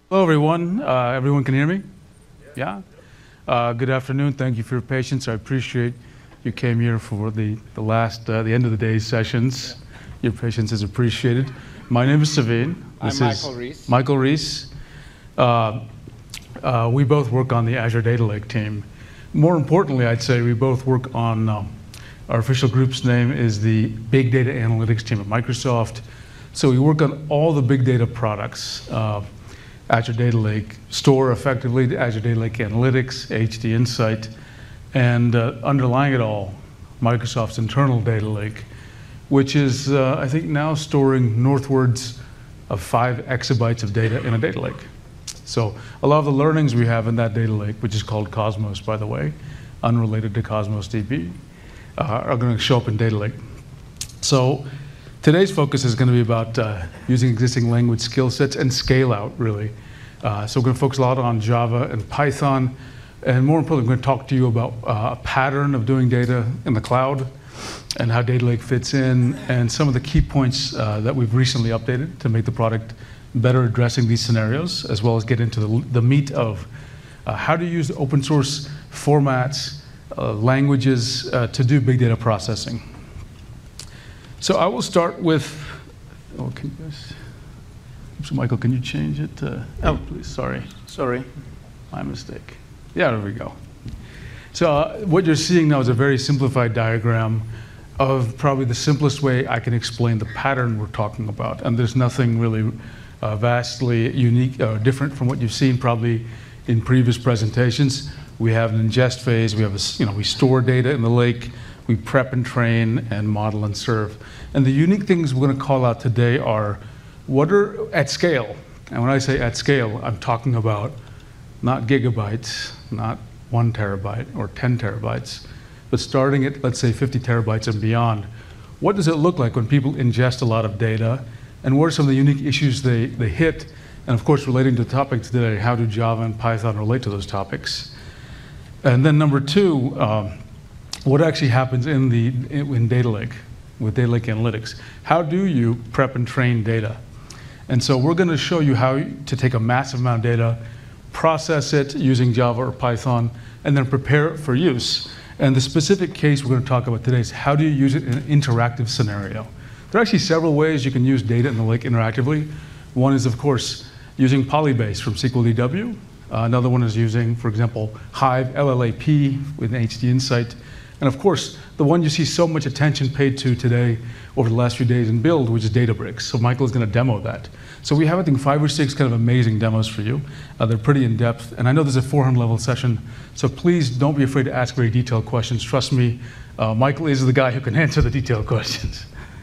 Hello, everyone. Everyone can hear me? Yeah? Good afternoon. Thank you for your patience. I appreciate you came here for the end of the day's sessions. Your patience is appreciated. My name is Saveen. I'm Michael Reese. Michael Reese. We both work on the Azure Data Lake team. More importantly, I'd say we both work on, our official group's name is the Big Data Analytics team at Microsoft. So we work on all the big data products. Azure Data Lake Store, effectively, the Azure Data Lake Analytics, HD Insight, and underlying it all, Microsoft's internal data lake, which is, I think, now storing northwards of 5 exabytes of data in a data lake. So a lot of the learnings we have in that data lake, which is called Cosmos, by the way, unrelated to Cosmos DB, are going to show up in data lake. So today's focus is going to be about using existing language skill sets and scale out, really. So we're going to focus a lot on Java and Python. And more importantly, we're going to talk to you about a pattern of doing data in the cloud and how Data Lake fits in, and some of the key points that we've recently updated to make the product better addressing these scenarios, as well as get into the meat of how to use open source formats, languages to do big data processing. So I will start with, so Michael, can you change it to, please, sorry, my mistake. Yeah, there we go. So what you're seeing now is a very simplified diagram of probably the simplest way I can explain the pattern we're talking about. And there's nothing really vastly unique or different from what you've seen probably in previous presentations. We have an ingest phase, we have we store data in the lake, we prep and train and model and serve. And the unique things we're going to call out today are what are at scale. And when I say at scale, I'm talking about not gigabytes, not 1 terabyte or 10 terabytes, but starting at, let's say, 50 terabytes and beyond. What does it look like when people ingest a lot of data? And what are some of the unique issues they hit? And of course, relating to the topic today, how do Java and Python relate to those topics? And then number 2, what actually happens in Data Lake, with Data Lake Analytics? How do you prep and train data? And so we're going to show you how to take a massive amount of data, process it using Java or Python, and then prepare it for use. And the specific case we're going to talk about today is how do you use it in an interactive scenario. There are actually several ways you can use data in the lake interactively. One is, of course, using Polybase from SQLDW. Another one is using, for example, Hive LLAP with HD Insight. And of course, the one you see so much attention paid to today over the last few days in Build, which is Databricks. So Michael is going to demo that. So we have, I think, 5 or 6 kind of amazing demos for you. They're pretty in-depth. And I know there's a 400-level session, so please don't be afraid to ask very detailed questions. Trust me, Michael is the guy who can answer the detailed questions.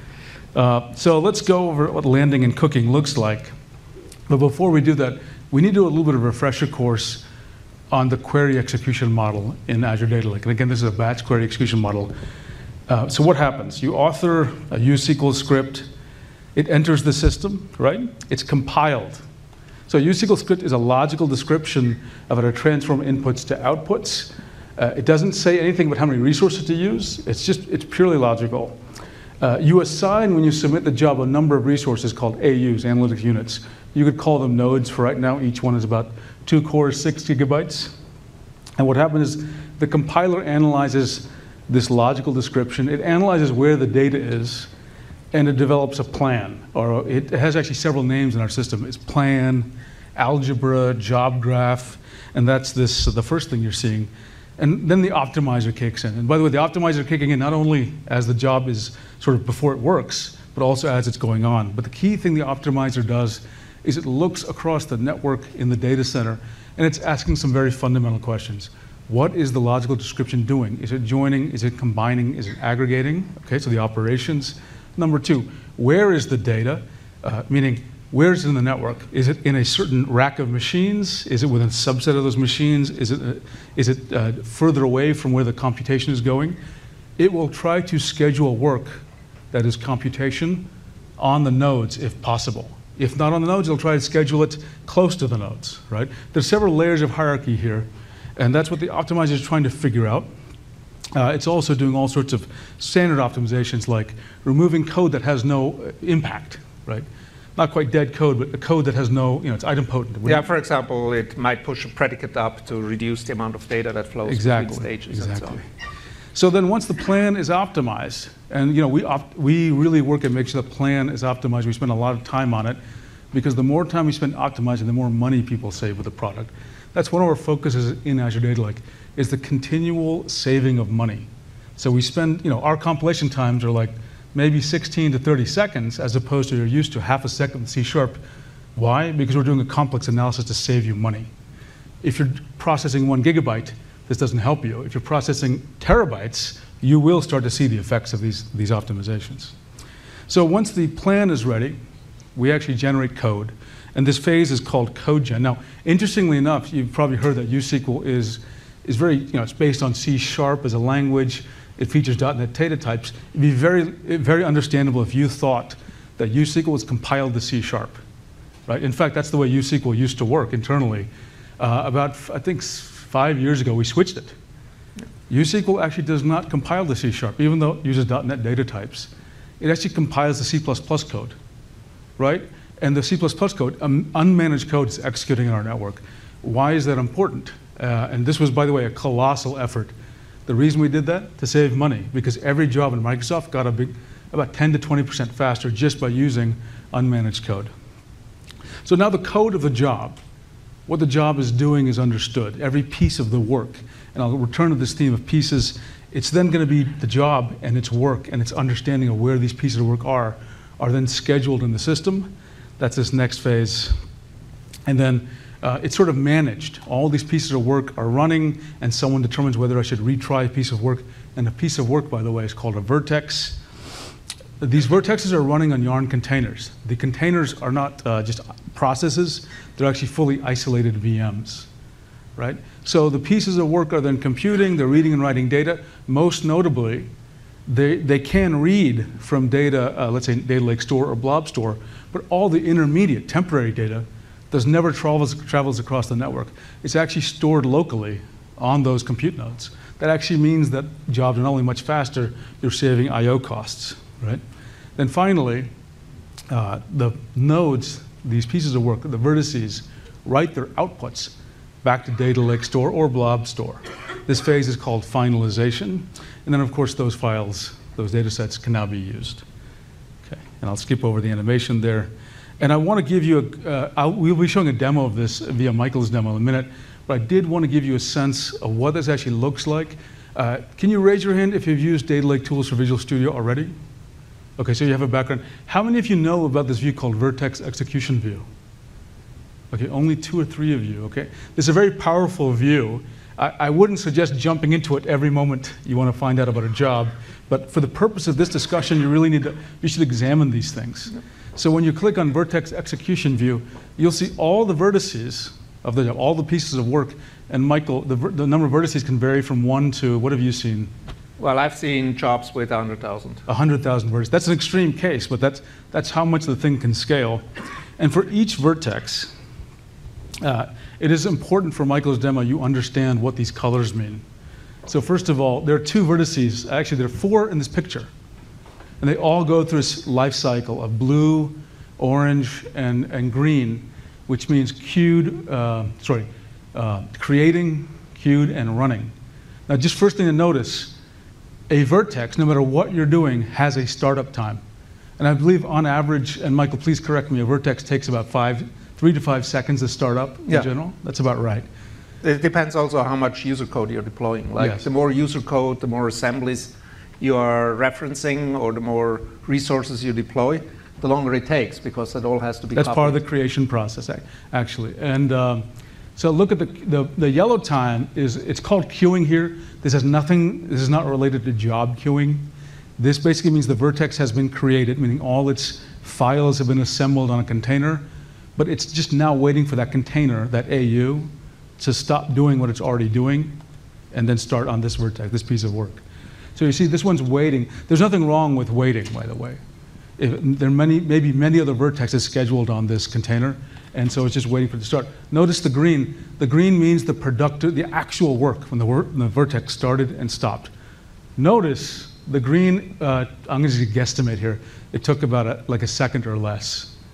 So let's go over what landing and cooking looks like. But before we do that, we need to do a little bit of a refresher course on the query execution model in Azure Data Lake. And again, this is a batch query execution model. So what happens? You author a useSQL script. It enters the system, right? It's compiled. So a useSQL script is a logical description of how to transform inputs to outputs. It doesn't say anything about how many resources to use. It's purely logical. You assign, when you submit the job, a number of resources called AUs, analytics units. You could call them nodes for right now. Each one is about 2 cores, 6 gigabytes. And what happens is the compiler analyzes this logical description. It analyzes where the data is, and it develops a plan. Or it has actually several names in our system. It's plan, algebra, job graph, and that's the first thing you're seeing. And then the optimizer kicks in. And by the way, the optimizer kicking in not only as the job is sort of before it works, but also as it's going on. But the key thing the optimizer does is it looks across the network in the data center, and it's asking some very fundamental questions. What is the logical description doing? Is it joining? Is it combining? Is it aggregating? Okay, so the operations. Number 2, where is the data? Meaning, where is it in the network? Is it in a certain rack of machines? Is it within a subset of those machines? Is it further away from where the computation is going? It will try to schedule work that is computation on the nodes if possible. If not on the nodes, it'll try to schedule it close to the nodes, right? There's several layers of hierarchy here, and that's what the optimizer is trying to figure out. It's also doing all sorts of standard optimizations like removing code that has no impact, right? not quite dead code, but a code that has no, it's idempotent. Yeah, for example, it might push a predicate up to reduce the amount of data that flows between stages and so on. So then once the plan is optimized, and we really work at making sure the plan is optimized, we spend a lot of time on it, because the more time we spend optimizing, the more money people save with the product. That's one of our focuses in Azure Data Lake, is the continual saving of money. So we spend, our compilation times are like maybe 16 to 30 seconds, as opposed to you're used to half a second with C#. Why? Because we're doing a complex analysis to save you money. If you're processing 1 gigabyte, this doesn't help you. If you're processing terabytes, you will start to see the effects of these optimizations. So once the plan is ready, we actually generate code. And this phase is called code gen. Now, interestingly enough, you've probably heard that USQL is very, it's based on C# as a language. It features .NET data types. It'd be very, very understandable if you thought that USQL was compiled to C#, right? In fact, that's the way USQL used to work internally. About, I think, 5 years ago, we switched it. USQL actually does not compile to C#, even though it uses .NET data types. It actually compiles the C++ code, right? And the C++ code, unmanaged code, is executing in our network. Why is that important? And this was, by the way, a colossal effort. The reason we did that? To save money, because every job in Microsoft got about 10 to 20% faster just by using unmanaged code. So now the code of the job, what the job is doing is understood, every piece of the work. And I'll return to this theme of pieces. It's then going to be the job and its work and its understanding of where these pieces of work are then scheduled in the system. That's this next phase. And then it's sort of managed. All these pieces of work are running, and someone determines whether I should retry a piece of work. And a piece of work, by the way, is called a vertex. These vertexes are running on Yarn containers. The containers are not just processes. They're actually fully isolated VMs, right? So the pieces of work are then computing. They're reading and writing data. Most notably, they can read from data, let's say Data Lake Store or Blob Store, but all the intermediate, temporary data never travels across the network. It's actually stored locally on those compute nodes. That actually means that jobs are not only much faster, you're saving I/O costs, right? Then finally, the nodes, these pieces of work, the vertices, write their outputs back to Data Lake Store or Blob Store. This phase is called finalization. And then, of course, those files, those data sets can now be used. Okay, and I'll skip over the animation there. And I want to give you we'll be showing a demo of this via Michael's demo in a minute, but I did want to give you a sense of what this actually looks like. Can you raise your hand if you've used Data Lake tools for Visual Studio already? Okay, so you have a background. How many of you know about this view called Vertex Execution View? Okay, only 2 or 3 of you, okay? This is a very powerful view. I wouldn't suggest jumping into it every moment you want to find out about a job, but for the purpose of this discussion, you should examine these things. Yep. So when you click on Vertex Execution View, you'll see all the vertices of the job, all the pieces of work. And Michael, the number of vertices can vary from 1 to, what have you seen? Well, I've seen jobs with 100,000. 100,000 vertices. That's an extreme case, but that's how much the thing can scale. And for each vertex, it is important for Michael's demo you understand what these colors mean. So first of all, there are 2 vertices. Actually, there are 4 in this picture. And they all go through this life cycle of blue, orange, and green, which means creating, queued, and running. Now, just first thing to notice, a vertex, no matter what you're doing, has a startup time. And I believe on average, and Michael, please correct me, a vertex takes about 3 to 5 seconds to start up in general. That's about right. It depends also how much user code you're deploying. Like yes. The more user code, the more assemblies you are referencing, or the more resources you deploy, the longer it takes, because that all has to be That's copied. part of the creation process, actually. And so look at the yellow time it's called queuing here. This is not related to job queuing. This basically means the vertex has been created, meaning all its files have been assembled on a container, but it's just now waiting for that container, that AU, to stop doing what it's already doing and then start on this vertex, this piece of work. So you see, this one's waiting. There's nothing wrong with waiting, by the way. There are maybe many other vertexes scheduled on this container, and so it's just waiting for it to start. Notice the green. The green means the actual work, when the vertex started and stopped. Notice the green, I'm going to guesstimate here, it took about like a second or less.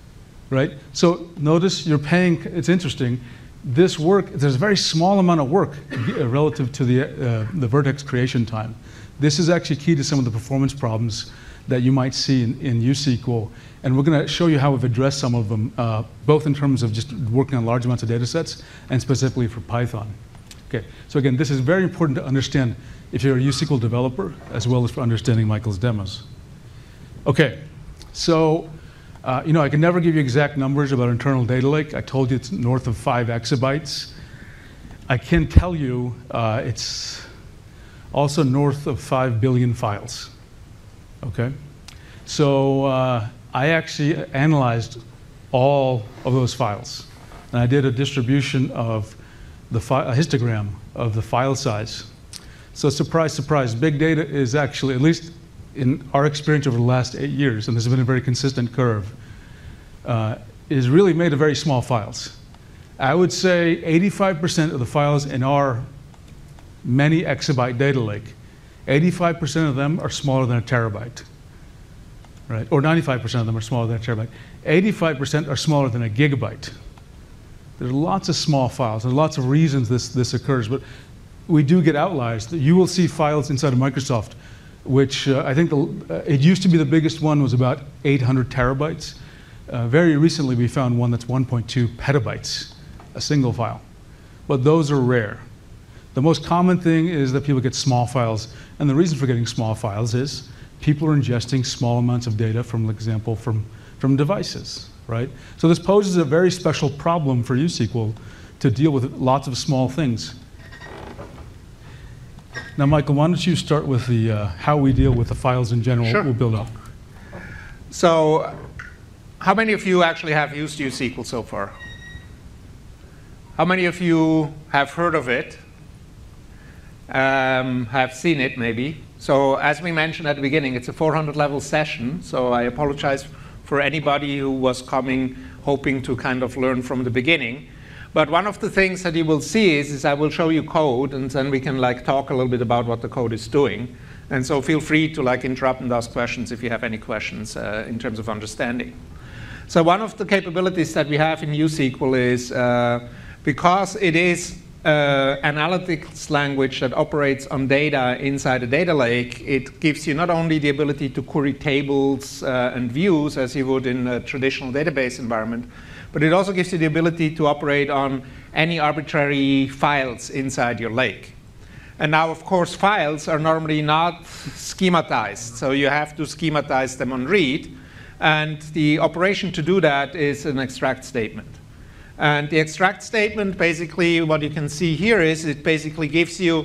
right? So notice you're paying, it's interesting, this work, there's a very small amount of work relative to the vertex creation time. This is actually key to some of the performance problems that you might see in USQL. And we're going to show you how we've addressed some of them, both in terms of just working on large amounts of data sets and specifically for Python. Okay, so again, this is very important to understand if you're a USQL developer, as well as for understanding Michael's demos. Okay, so I can never give you exact numbers about internal data lake. I told you it's north of 5 exabytes. I can tell you it's also north of 5 billion files. Okay, so I actually analyzed all of those files, and I did a distribution of a histogram of the file size. So surprise, surprise, big data is actually, at least in our experience over the last 8 years, and this has been a very consistent curve, is really made of very small files. I would say 85% of the files in our many exabyte data lake, 85% of them are smaller than a terabyte, right? Or 95% of them are smaller than a terabyte. 85% are smaller than a gigabyte. There's lots of small files, and lots of reasons this occurs, but we do get outliers. You will see files inside of Microsoft, which I think it used to be the biggest one was about 800 terabytes. Very recently, we found one that's 1.2 petabytes, a single file. But those are rare. The most common thing is that people get small files, and the reason for getting small files is people are ingesting small amounts of data, for example, from devices, right? So this poses a very special problem for USQL to deal with lots of small things. Now, Michael, why don't you start with the how we deal with the files in general. Sure. We'll build up. So how many of you actually have used USQL so far? How many of you have heard of it? Have seen it, maybe? So as we mentioned at the beginning, it's a 400-level session, so I apologize for anybody who was coming hoping to kind of learn from the beginning. But one of the things that you will see is I will show you code, and then we can talk a little bit about what the code is doing. And so feel free to interrupt and ask questions if you have any questions in terms of understanding. So one of the capabilities that we have in USQL is because it is analytics language that operates on data inside a data lake, it gives you not only the ability to query tables and views as you would in a traditional database environment, but it also gives you the ability to operate on any arbitrary files inside your lake. And now, of course, files are normally not schematized, so you have to schematize them on read, and the operation to do that is an extract statement. And the extract statement, basically, what you can see here is it basically gives you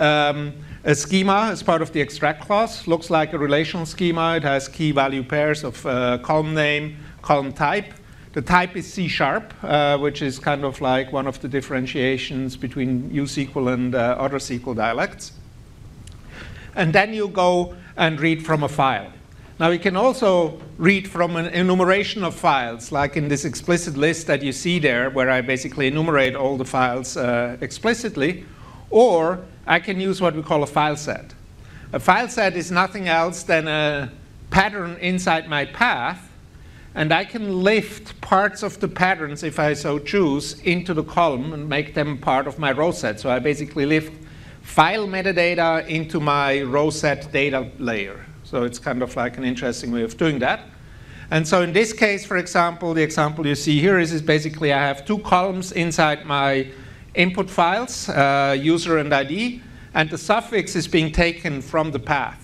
a schema as part of the extract clause. Looks like a relational schema. It has key value pairs of column name, column type. The type is C#, which is kind of like one of the differentiations between USQL and other SQL dialects. And then you go and read from a file. Now, you can also read from an enumeration of files, like in this explicit list that you see there, where I basically enumerate all the files explicitly, or I can use what we call a file set. A file set is nothing else than a pattern inside my path, and I can lift parts of the patterns, if I so choose, into the column and make them part of my row set. So I basically lift file metadata into my row set data layer. So it's kind of like an interesting way of doing that. And so in this case, for example, the example you see here is basically I have two columns inside my input files, user and ID, and the suffix is being taken from the path.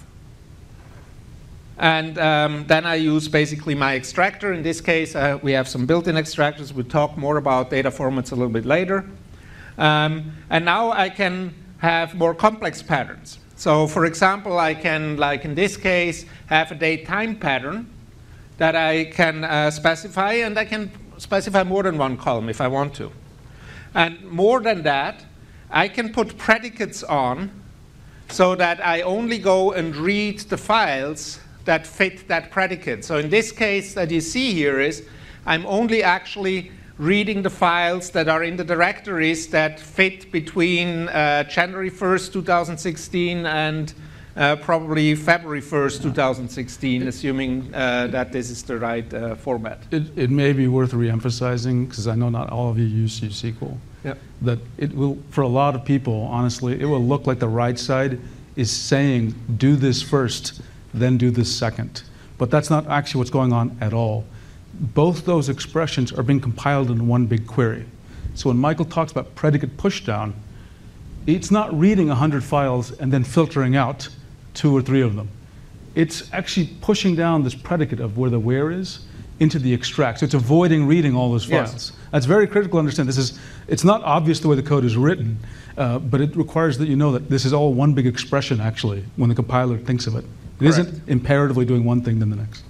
And then I use basically my extractor. In this case, we have some built-in extractors. We'll talk more about data formats a little bit later. And now I can have more complex patterns. So for example, I can, like in this case, have a date-time pattern that I can specify, and I can specify more than one column if I want to. And more than that, I can put predicates on so that I only go and read the files that fit that predicate. So in this case that you see here is I'm only actually reading the files that are in the directories that fit between January 1st, 2016 and probably February 1st, 2016, assuming that this is the right format. It may be worth re-emphasizing, because I know not all of you use SQL, that it will, for a lot of people, honestly, it will look like the right side is saying, do this first, then do this second. But that's not actually what's going on at all. Both those expressions are being compiled in one big query. So when Michael talks about predicate pushdown, it's not reading 100 files and then filtering out 2 or 3 of them. It's actually pushing down this predicate of where the where is into the extract. So it's avoiding reading all those files. Yes. That's very critical to understand. It's not obvious the way the code is written, but it requires that you know that this is all one big expression, actually, when the compiler thinks of it. It Correct. isn't imperatively doing one thing then the next.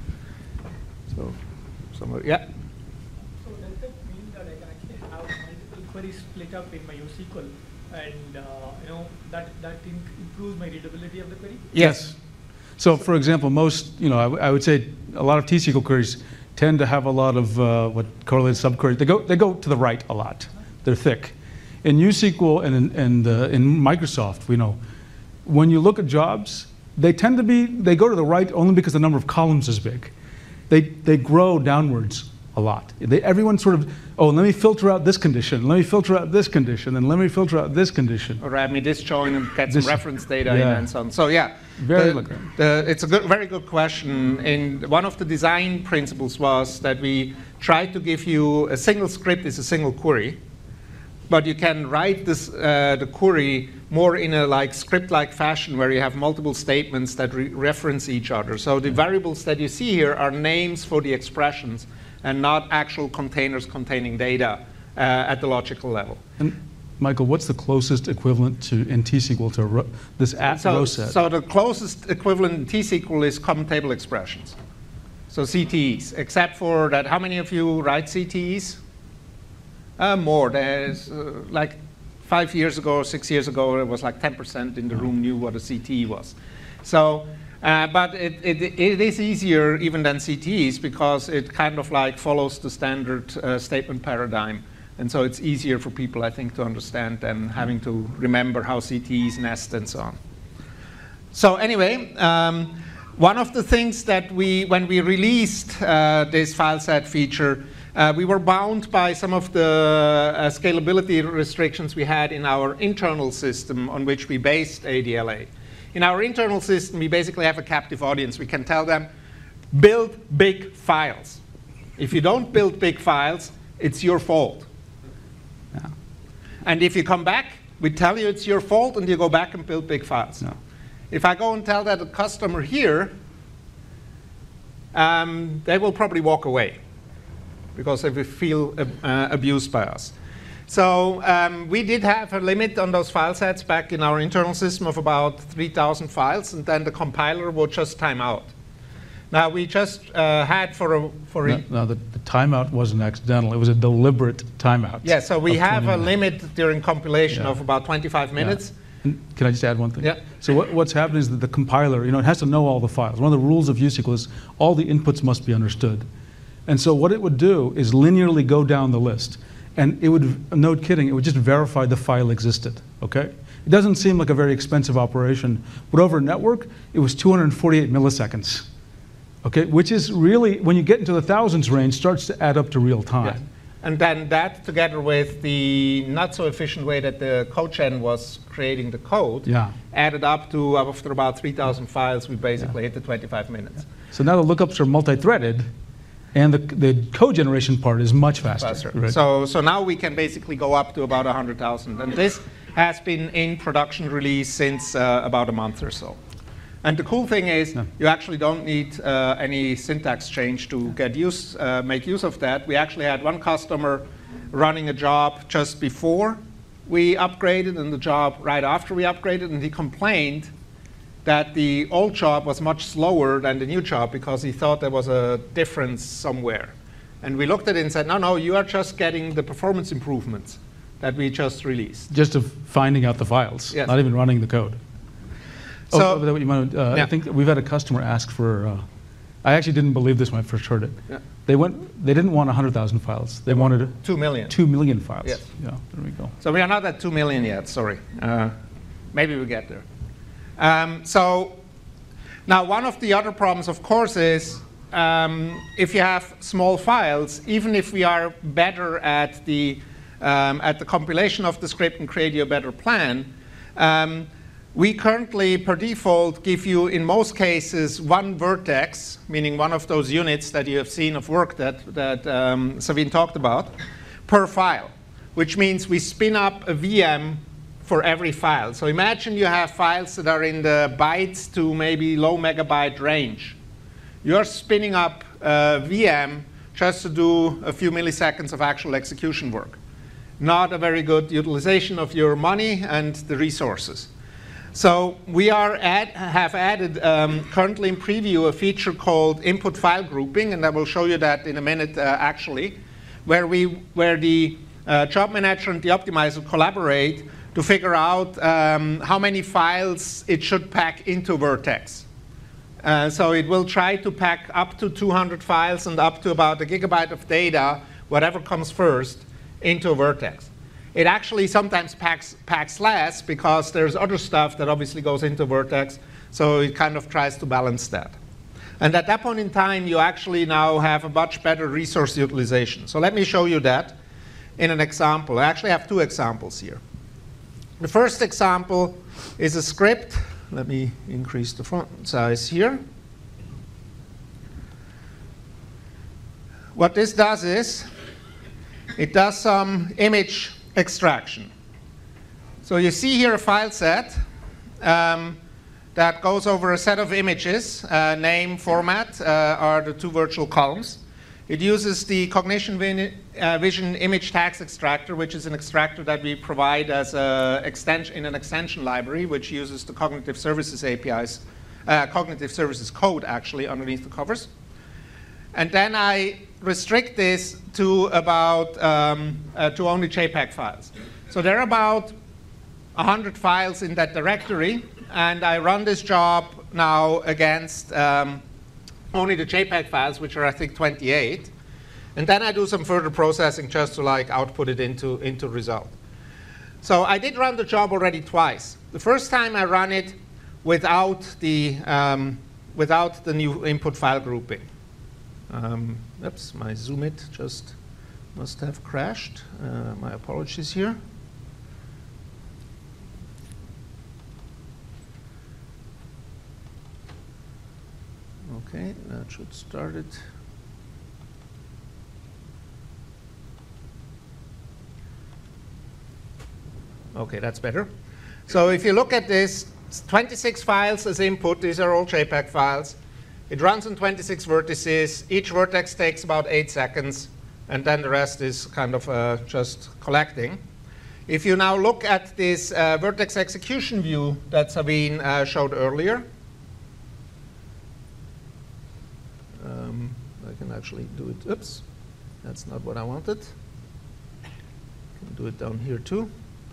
So, yeah. So does that mean that I can actually have multiple queries split up in my NoSQL, and that improves my readability of the query? Yes. So for example, most, I would say a lot of T-SQL queries tend to have a lot of what correlated subqueries. They go to the right a lot. They're thick. In NewSQL and in Microsoft, we know, when you look at jobs, they go to the right only because the number of columns is big. They grow downwards a lot. Everyone sort of, let me filter out this condition, let me filter out this condition, and let me filter out this condition. Or add me this join and get some reference data in and so on. So yeah, it's a very good question. And one of the design principles was that we try to give you a single script is a single query, but you can write this, the query more in a script-like fashion where you have multiple statements that reference each other. So the variables that you see here are names for the expressions and not actual containers containing data at the logical level. And Michael, what's the closest equivalent in T-SQL to this row set? So the closest equivalent in T-SQL is common table expressions. So CTEs, except for that, how many of you write CTEs? More. There's 5 years ago or 6 years ago, it was like 10% in the room knew what a CTE was. So, but it is easier even than CTEs because it kind of follows the standard statement paradigm. And so it's easier for people, I think, to understand than having to remember how CTEs nest and so on. So anyway, one of the things that when we released this file set feature, we were bound by some of the scalability restrictions we had in our internal system on which we based ADLA. In our internal system, we basically have a captive audience. We can tell them, build big files. If you don't build big files, it's your fault. Yeah. And if you come back, we tell you it's your fault, and you go back and build big files. No. If I go and tell that a customer here, they will probably walk away because they will feel abused by us. So we did have a limit on those file sets back in our internal system of about 3,000 files, and then the compiler would just time out. Now we just had No, the timeout wasn't accidental. It was a deliberate timeout. Yeah, so we have a limit during compilation of about 25 minutes. Yeah. And can I just add one thing? Yeah. So what's happening is that the compiler, it has to know all the files. One of the rules of USQL is all the inputs must be understood. And so what it would do is linearly go down the list. And it would, no kidding, it would just verify the file existed, okay? It doesn't seem like a very expensive operation, but over a network, it was 248 milliseconds, okay? Which is really, when you get into the thousands range, starts to add up to real time. Yeah. And then that, together with the not so efficient way that the CodeGen was creating the code, added up to, after about 3,000 files, we basically hit the 25 minutes. So now the lookups are multi-threaded, and the code generation part is much faster. Right? So now we can basically go up to about 100,000. And this has been in production release since about a month or so. And the cool thing is you actually don't need any syntax change to make use of that. We actually had one customer running a job just before we upgraded and the job right after we upgraded, and he complained that the old job was much slower than the new job because he thought there was a difference somewhere. And we looked at it and said, no, you are just getting the performance improvements that we just released. Just of finding out the files, not even running the code. So, I think we've had a customer ask for, I actually didn't believe this when I first heard it. Yeah. They didn't want 100,000 files. They wanted 2 million. 2 million files. Yes. Yeah, there we go. So we are not at 2 million yet, sorry. Maybe we'll get there. So now one of the other problems, of course, is if you have small files, even if we are better at the compilation of the script and create you a better plan, we currently, per default, give you, in most cases, one vertex, meaning one of those units that you have seen of work that Savin talked about, per file, which means we spin up a VM for every file. So imagine you have files that are in the bytes to maybe low megabyte range. You're spinning up a VM just to do a few milliseconds of actual execution work. Not a very good utilization of your money and the resources. So we have added currently in preview a feature called input file grouping, and I will show you that in a minute actually, where the job manager and the optimizer collaborate to figure out how many files it should pack into Vertex. So it will try to pack up to 200 files and up to about a gigabyte of data, whatever comes first, into Vertex. It actually sometimes packs less because there's other stuff that obviously goes into Vertex, so it kind of tries to balance that. And at that point in time, you actually now have a much better resource utilization. So let me show you that in an example. I actually have two examples here. The first example is a script. Let me increase the font size here. What this does is, it does some image extraction. So you see here a file set that goes over a set of images. Name, format are the two virtual columns. It uses the Cognition Vision image tags extractor, which is an extractor that we provide as in an extension library, which uses the Cognitive Services APIs, Cognitive Services code actually underneath the covers. And then I restrict this to about to only JPEG files. So there are about 100 files in that directory, and I run this job now against only the JPEG files, which are I think 28, and then I do some further processing just to like output it into result. So I did run the job already twice. The first time I ran it without the new input file grouping. Oops, my Zoom it just must have crashed. My apologies here. Okay, that should start it. Okay, that's better. So if you look at this, 26 files as input. These are all JPEG files. It runs on 26 vertices. Each vertex takes about 8 seconds, and then the rest is kind of just collecting. If you now look at this vertex execution view that Savin showed earlier, I can actually do it. Oops, that's not what I wanted. I can do it down here too.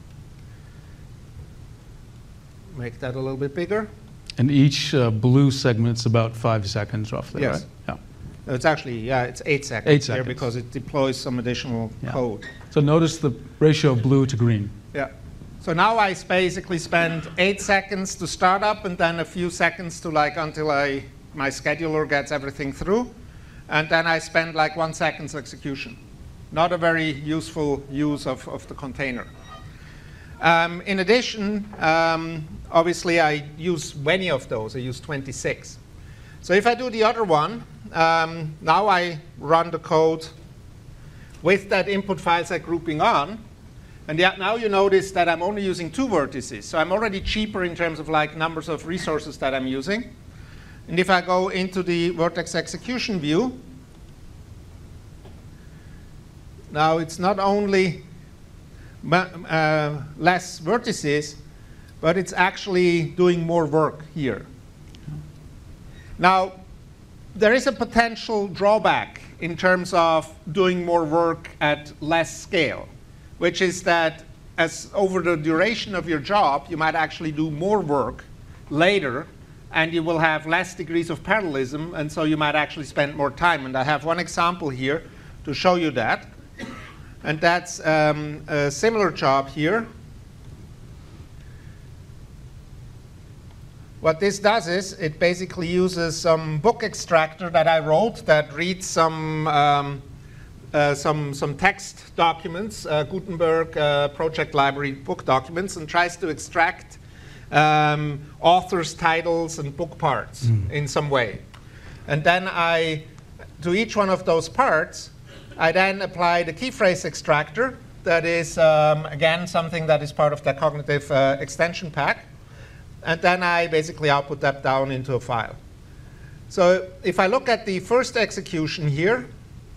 Make that a little bit bigger. And each blue segment's about 5 seconds roughly, yes. right? Yeah. It's actually, yeah, it's 8 seconds, 8 seconds. here because it deploys some additional code. So notice the ratio of blue to green. Yeah. So now I basically spend 8 seconds to start up and then a few seconds to until my scheduler gets everything through. And then I spend like 1 second's execution. Not a very useful use of the container. In addition, obviously I use many of those. I use 26. So if I do the other one, now I run the code with that input file set grouping on. And now you notice that I'm only using 2 vertices. So I'm already cheaper in terms of numbers of resources that I'm using. And if I go into the vertex execution view, now it's not only less vertices, but it's actually doing more work here. Now, there is a potential drawback in terms of doing more work at less scale, which is that as over the duration of your job, you might actually do more work later, and you will have less degrees of parallelism, and so you might actually spend more time. And I have one example here to show you that. And that's a similar job here. what this does is it basically uses some book extractor that I wrote that reads some text documents, Gutenberg project library book documents, and tries to extract authors' titles and book parts in some way. And then to each one of those parts, I then apply the key phrase extractor. That is, again, something that is part of the cognitive extension pack. And then I basically output that down into a file. So if I look at the first execution here,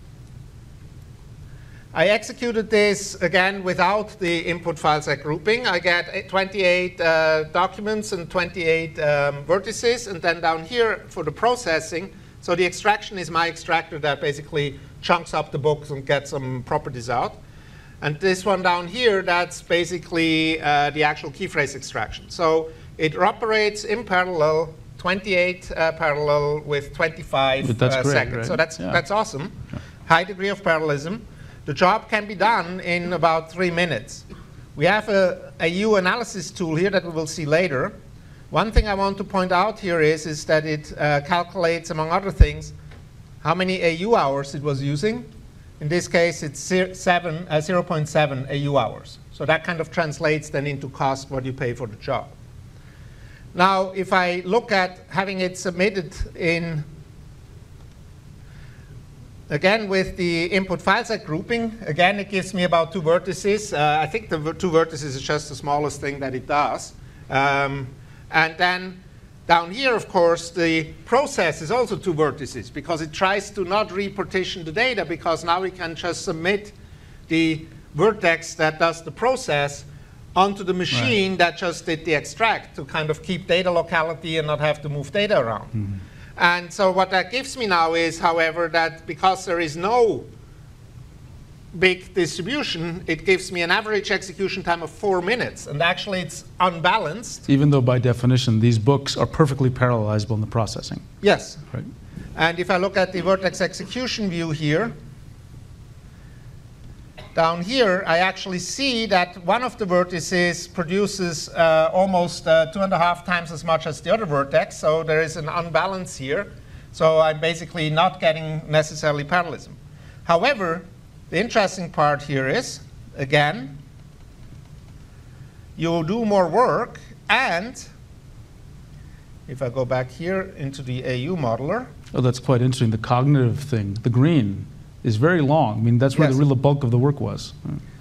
I executed this, again, without the input file set grouping. I get 28 documents and 28 vertices. And then down here for the processing, so the extraction is my extractor that basically chunks up the books and gets some properties out. And this one down here, that's basically the actual key phrase extraction. So it operates in parallel, 28 parallel with 25 seconds. Right? So that's awesome. Yeah. High degree of parallelism. The job can be done in about 3 minutes. We have a AU analysis tool here that we will see later. One thing I want to point out here is that it calculates, among other things, how many AU hours it was using. In this case, it's 0.7 AU hours. So that kind of translates then into cost, what you pay for the job. Now, if I look at having it submitted in, again, with the input file set grouping, again, it gives me about 2 vertices. I think the 2 vertices is just the smallest thing that it does. And then down here, of course, the process is also 2 vertices because it tries to not repartition the data because now we can just submit the vertex that does the process onto the machine that just did the extract to kind of keep data locality and not have to move data around. Mm-hmm. And so what that gives me now is, however, that because there is no big distribution, it gives me an average execution time of 4 minutes. And actually, it's unbalanced. Even though, by definition, these books are perfectly parallelizable in the processing. Yes. Right. And if I look at the vertex execution view here, down here, I actually see that one of the vertices produces almost 2.5 times as much as the other vertex. So there is an unbalance here. So I'm basically not getting necessarily parallelism. However, the interesting part here is, again, you do more work, and if I go back here into the AU modeler. Oh, that's quite interesting. The cognitive thing, the green, is very long. I mean, that's where the real bulk of the work was.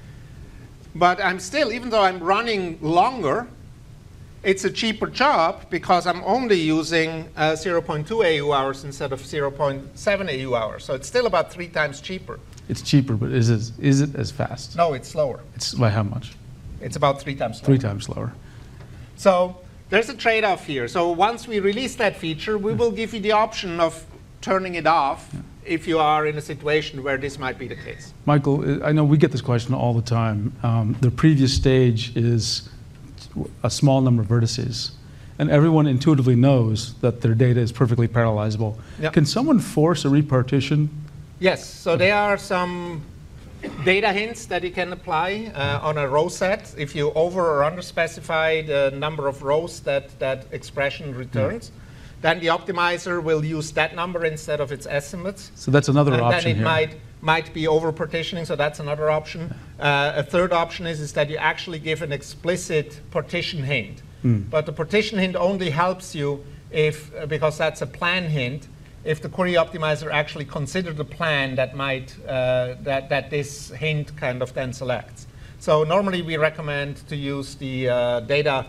But I'm still, even though I'm running longer, it's a cheaper job because I'm only using 0.2 AU hours instead of 0.7 AU hours. So it's still about 3 times cheaper. It's cheaper, but is it as fast? No, it's slower. It's by how much? It's about 3 times slower. 3 times slower. So there's a trade-off here. So once we release that feature, we will give you the option of turning it off if you are in a situation where this might be the case. Michael, I know we get this question all the time. The previous stage is a small number of vertices. And everyone intuitively knows that their data is perfectly parallelizable. Yep. Can someone force a repartition? Yes, so there are some data hints that you can apply on a row set. If you over or under specify the number of rows that expression returns, then the optimizer will use that number instead of its estimates. So that's another option here. Then it might be over partitioning, so that's another option. A third option is that you actually give an explicit partition hint. But the partition hint only helps you if, because that's a plan hint, if the query optimizer actually considered the plan that might that this hint kind of then selects. So normally we recommend to use the data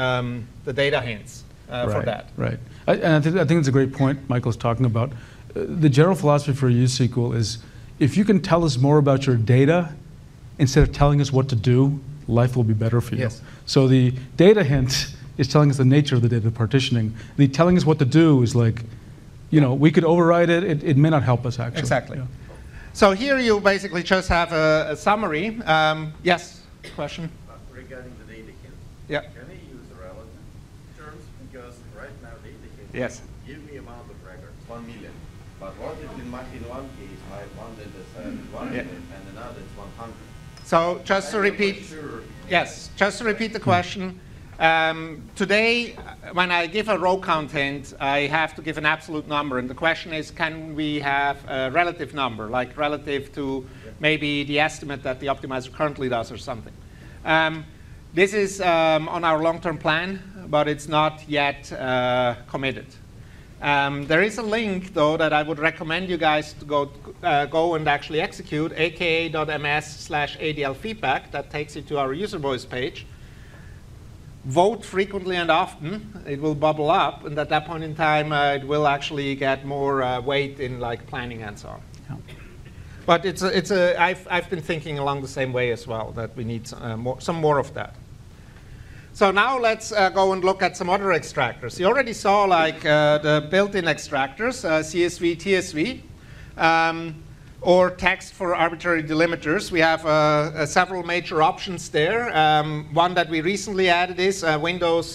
hints for that. Right. And I think it's a great point Michael's talking about. The general philosophy for uSQL is if you can tell us more about your data instead of telling us what to do, life will be better for you. Yes. So the data hint is telling us the nature of the data partitioning. The telling us what to do is like, you know, we could override it. It may not help us, actually. Exactly. Yeah. So here you basically just have a summary. Yes, question? Regarding the data hint. Yeah. Can I use relative terms? Because right now data hint give me amount of records, 1 million. But what if in one case my one data set is 1 million and another is 100? So just to repeat, sure. Yes, just to repeat the question, Today, when I give a row count hint, I have to give an absolute number. And the question is, can we have a relative number, like relative to maybe the estimate that the optimizer currently does or something? This is on our long-term plan, but it's not yet committed. There is a link, though, that I would recommend you guys to go and actually execute, aka.ms/ADL feedback. That takes you to our user voice page. Vote frequently and often. It will bubble up, and at that point in time, it will actually get more weight in like planning and so on. Yeah. But I've been thinking along the same way as well, that we need some more of that. So now let's go and look at some other extractors. You already saw like the built-in extractors, CSV, TSV, or text for arbitrary delimiters. We have several major options there. One that we recently added is Windows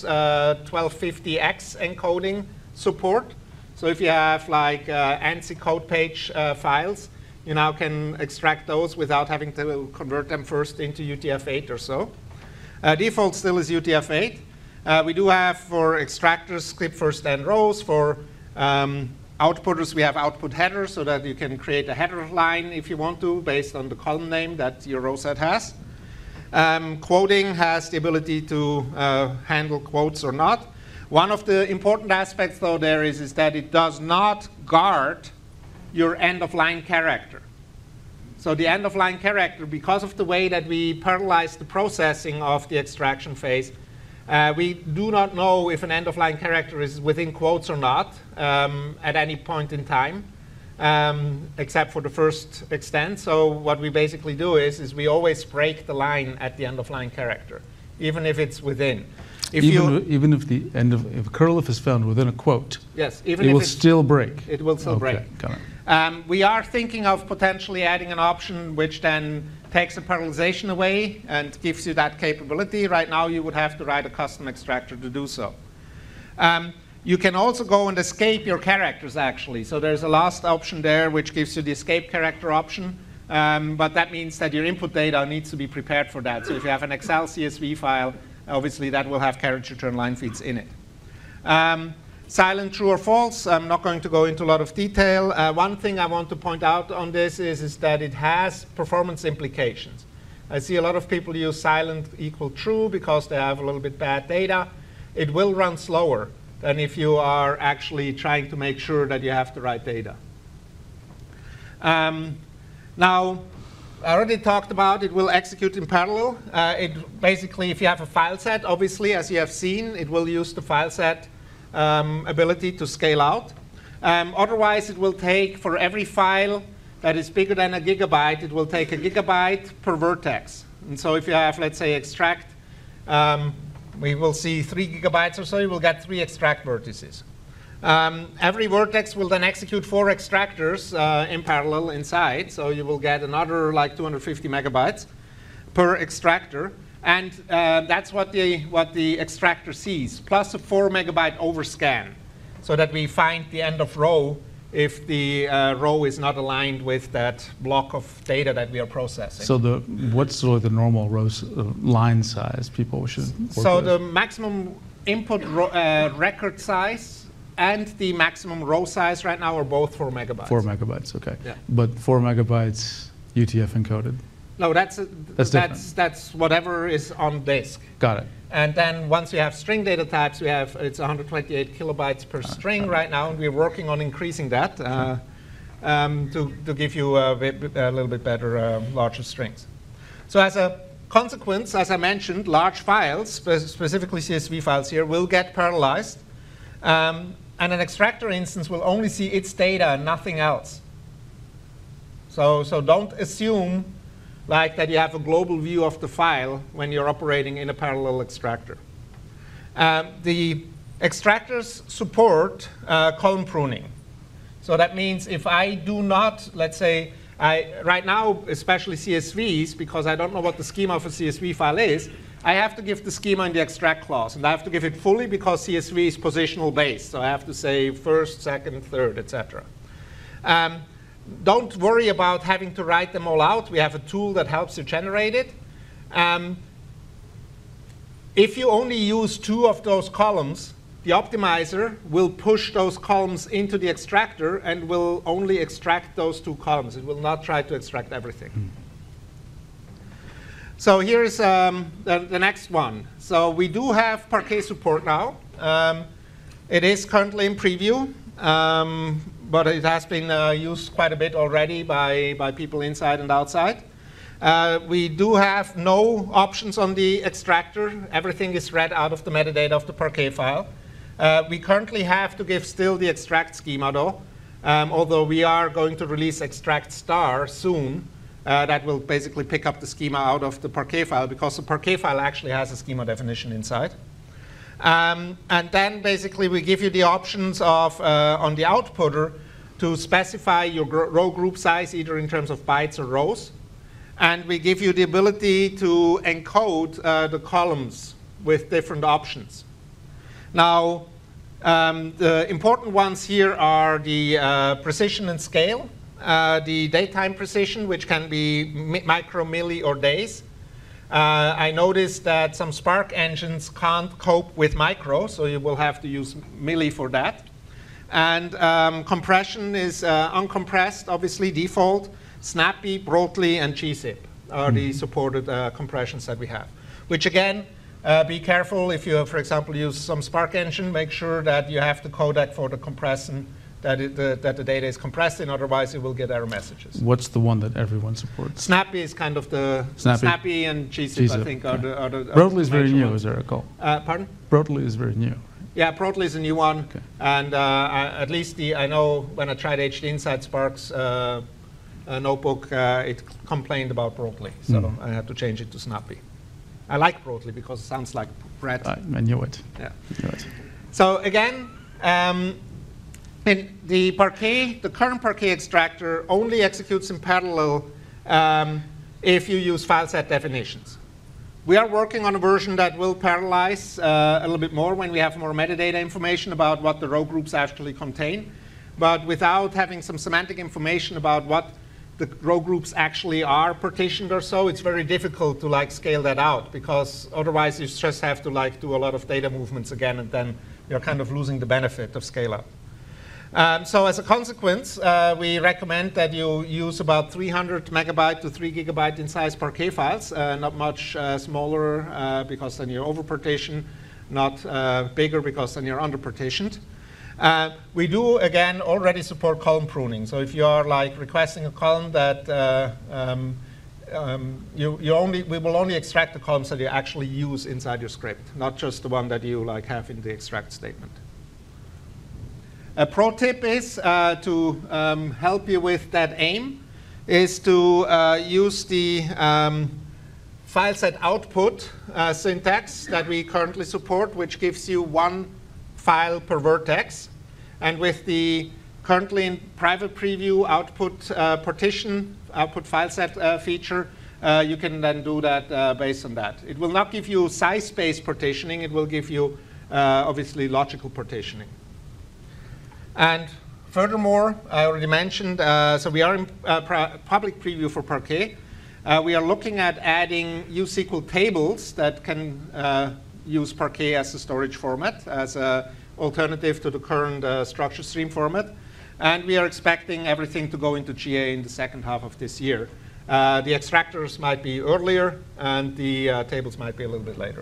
1250X encoding support. So if you have like ANSI code page files, you now can extract those without having to convert them first into UTF-8 or so. Default still is UTF-8. We do have for extractors skip first and rows. For outputters, we have output headers so that you can create a header line if you want to based on the column name that your row set has. Quoting has the ability to handle quotes or not. One of the important aspects, though, there is that it does not guard your end-of-line character. So the end-of-line character, because of the way that we parallelize the processing of the extraction phase, we do not know if an end-of-line character is within quotes or not at any point in time, except for the first extent. So what we basically do is we always break the line at the end-of-line character, even if it's within. Even if the end of if curl-if is found within a quote, yes, even it if will still break. It will still break. Got it. We are thinking of potentially adding an option which then takes the parallelization away and gives you that capability. Right now, you would have to write a custom extractor to do so. You can also go and escape your characters, actually. So there's a last option there which gives you the escape character option. But that means that your input data needs to be prepared for that. So if you have an Excel CSV file, obviously that will have carriage return line feeds in it. Silent true or false, I'm not going to go into a lot of detail. One thing I want to point out on this is that it has performance implications. I see a lot of people use silent equal true because they have a little bit bad data. It will run slower than if you are actually trying to make sure that you have the right data. Now, I already talked about it will execute in parallel. It basically, if you have a file set, obviously, as you have seen, it will use the file set ability to scale out. Otherwise, it will take, for every file that is bigger than a gigabyte, it will take a gigabyte per vertex. And so if you have, let's say, extract, we will see 3 gigabytes or so, you will get 3 extract vertices. Every vertex will then execute 4 extractors in parallel inside, so you will get another like 250 megabytes per extractor. And that's what the extractor sees, plus a 4 megabyte overscan, so that we find the end of row if the row is not aligned with that block of data that we are processing. So what's sort of the normal row line size people should work So with? the maximum input record size and the maximum row size right now are both 4 megabytes. 4 megabytes, okay. Yeah. But 4 megabytes UTF encoded. No, that's whatever is on disk. Got it. And then once we have string data types, we have it's 128 kilobytes per string right now, and we're working on increasing that to give you a little bit better larger strings. So as a consequence, as I mentioned, large files, specifically CSV files here, will get parallelized, and an extractor instance will only see its data and nothing else. So don't assume like that you have a global view of the file when you're operating in a parallel extractor. The extractors support column pruning. So that means if I do not, let's say, right now, especially CSVs, because I don't know what the schema of a CSV file is, I have to give the schema in the extract clause. And I have to give it fully because CSV is positional based. So I have to say first, second, third, etc. Don't worry about having to write them all out. We have a tool that helps you generate it. if you only use 2 of those columns, the optimizer will push those columns into the extractor and will only extract those 2 columns. It will not try to extract everything. So here's the next one. So we do have Parquet support now. It is currently in preview, but it has been used quite a bit already by people inside and outside. We do have no options on the extractor. Everything is read out of the metadata of the Parquet file. We currently have to give still the extract schema though, although we are going to release extract star soon. That will basically pick up the schema out of the Parquet file because the Parquet file actually has a schema definition inside. And then basically we give you the options of, on the outputter, to specify your row group size either in terms of bytes or rows. And we give you the ability to encode the columns with different options. Now, the important ones here are the precision and scale. The datetime precision, which can be micro, milli, or days. I noticed that some Spark engines can't cope with micro, so you will have to use milli for that. And compression is uncompressed, obviously, default. Snappy, Brotli, and gzip are the supported compressions that we have. Which again, be careful if you, for example, use some Spark engine, make sure that you have the codec for the compression that the data is compressed in, otherwise it will get error messages. What's the one that everyone supports? Snappy is kind of the Snappy and gzip, I think, are the Brotli is very new, as I recall. Pardon? Brotli is very new. Yeah, Brotli is a new one, okay. And at least I know when I tried HD Insight Spark's notebook, it complained about Brotli, so I had to change it to Snappy. I like Brotli because it sounds like bread. I knew it. Yeah. I knew it. So again, in the Parquet, the current Parquet extractor only executes in parallel if you use file set definitions. We are working on a version that will parallelize a little bit more when we have more metadata information about what the row groups actually contain. But without having some semantic information about what the row groups actually are partitioned or so, it's very difficult to scale that out, because otherwise you just have to do a lot of data movements again, and then you're kind of losing the benefit of scale up. So as a consequence, we recommend that you use about 300 megabyte to 3 gigabyte in size Parquet files, not much smaller because then you're over partitioned, not bigger because then you're under partitioned. We do, again, already support column pruning. So if you are requesting a column that we will only extract the columns that you actually use inside your script, not just the one that you have in the extract statement. A pro tip is to help you with that aim is to use the file set output syntax that we currently support, which gives you one file per vertex. And with the currently in private preview output partition, output file set feature, you can then do that based on that. It will not give you size-based partitioning. It will give you, obviously, logical partitioning. And furthermore, I already mentioned, so we are in public preview for Parquet. We are looking at adding uSQL tables that can use Parquet as a storage format, as an alternative to the current structure stream format. And we are expecting everything to go into GA in the second half of this year. The extractors might be earlier, and the tables might be a little bit later.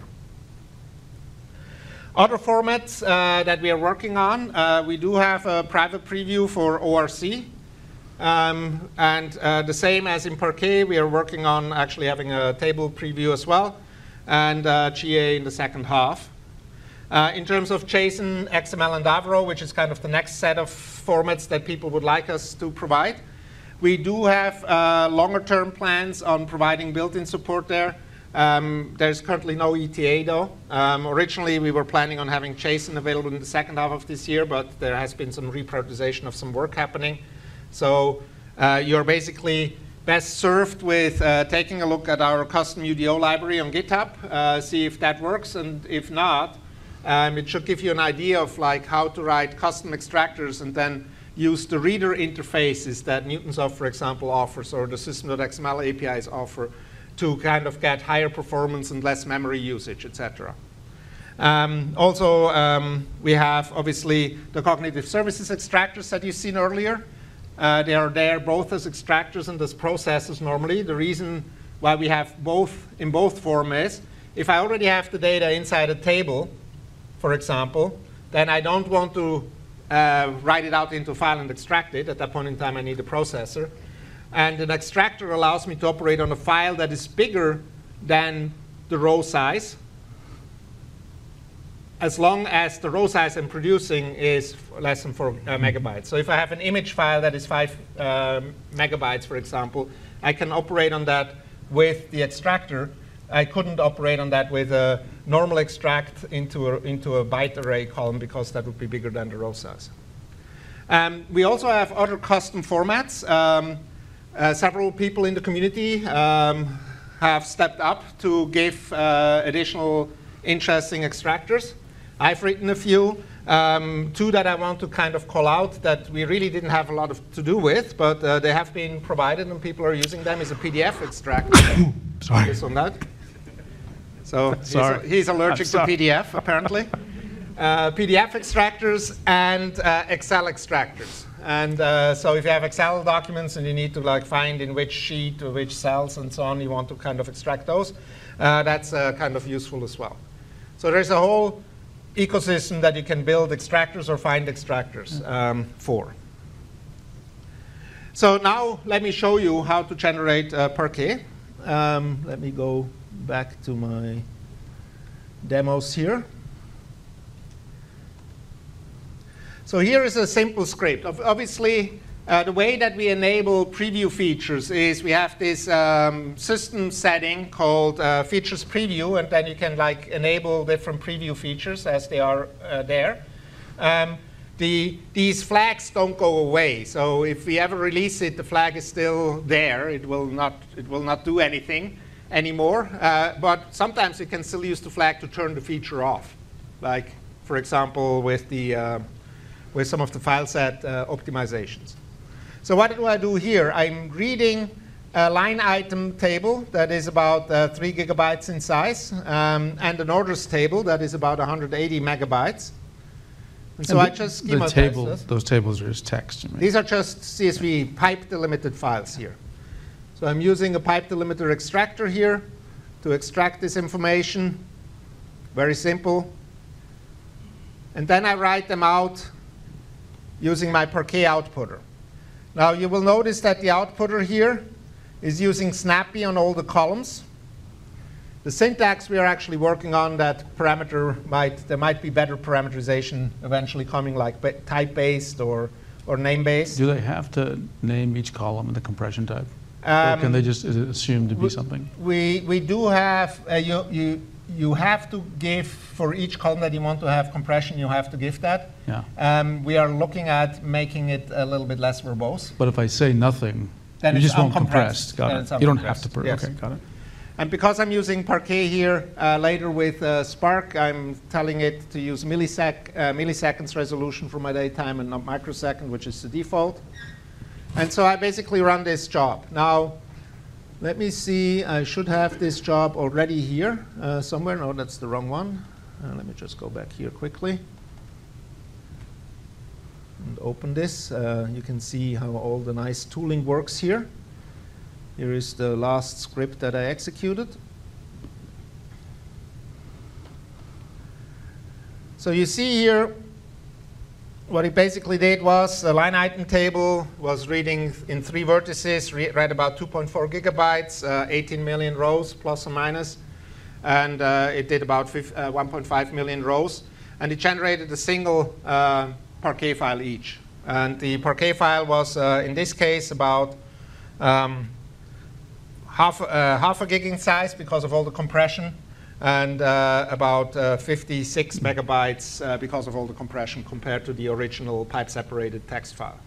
Other formats that we are working on, we do have a private preview for ORC. And the same as in Parquet, we are working on actually having a table preview as well, and GA in the second half. In terms of JSON, XML, and Avro, which is kind of the next set of formats that people would like us to provide, we do have longer-term plans on providing built-in support there. There's currently no ETA, though. Originally, we were planning on having JSON available in the second half of this year, but there has been some reprioritization of some work happening. So you're basically best served with taking a look at our custom UDO library on GitHub, see if that works, and if not, it should give you an idea of how to write custom extractors and then use the reader interfaces that Newtonsoft, for example, offers, or the System.xml APIs offer to kind of get higher performance and less memory usage, etc. Also, we have obviously the cognitive services extractors that you've seen earlier. They are there both as extractors and as processors normally. The reason why we have both in both form is if I already have the data inside a table, for example, then I don't want to write it out into a file and extract it. At that point in time, I need a processor. And an extractor allows me to operate on a file that is bigger than the row size, as long as the row size I'm producing is less than 4 megabytes. So if I have an image file that is 5 megabytes, for example, I can operate on that with the extractor. I couldn't operate on that with a normal extract into a byte array column because that would be bigger than the row size. We also have other custom formats. Several people in the community have stepped up to give additional interesting extractors. I've written a few. Two that I want to kind of call out that we really didn't have a lot to do with, but they have been provided and people are using them is a PDF extractor. Sorry. This on that. So Sorry. he's allergic to PDF, apparently. PDF extractors and Excel extractors. And so if you have Excel documents and you need to like find in which sheet or which cells and so on, you want to kind of extract those, that's kind of useful as well. So there's a whole ecosystem that you can build extractors or find extractors for. So now let me show you how to generate Parquet. Let me go back to my demos here. So here is a simple script. Obviously, the way that we enable preview features is we have this system setting called features preview, and then you can like enable different preview features as they are there. These flags don't go away. So if we ever release it, the flag is still there. It will not do anything anymore. But sometimes you can still use the flag to turn the feature off, like for example with the with some of the file set optimizations. So what do I do here? I'm reading a line item table that is about 3 gigabytes in size, and an orders table that is about 180 megabytes. And so I just schema those tables are just text. Right? These are just CSV pipe delimited files here. So I'm using a pipe delimiter extractor here to extract this information. Very simple. And then I write them out using my Parquet outputter. Now you will notice that the outputter here is using snappy on all the columns. The syntax we are actually working on, that parameter there might be better parameterization eventually coming, like type-based or name-based. Do they have to name each column the compression type? Or can they just assume to be something? We do have, you have to give, for each column that you want to have compression, you have to give that. Yeah. We are looking at making it a little bit less verbose. But if I say nothing, then you it's just won't compress. compress. Got it. You don't have to. Yes. Okay, got it. And because I'm using Parquet here later with Spark, I'm telling it to use milliseconds resolution for my datetime and not microsecond, which is the default. And so I basically run this job. Now, let me see. I should have this job already here somewhere. No, that's the wrong one. Let me just go back here quickly and open this. You can see how all the nice tooling works here. Here is the last script that I executed. So you see here, what it basically did was the line item table was reading in 3 vertices, read about 2.4 gigabytes, 18 million rows, plus or minus. And it did about 1.5 million rows. And it generated a single Parquet file each. And the Parquet file was, in this case, about half a gig in size because of all the compression, and about 56 megabytes because of all the compression compared to the original pipe-separated text file.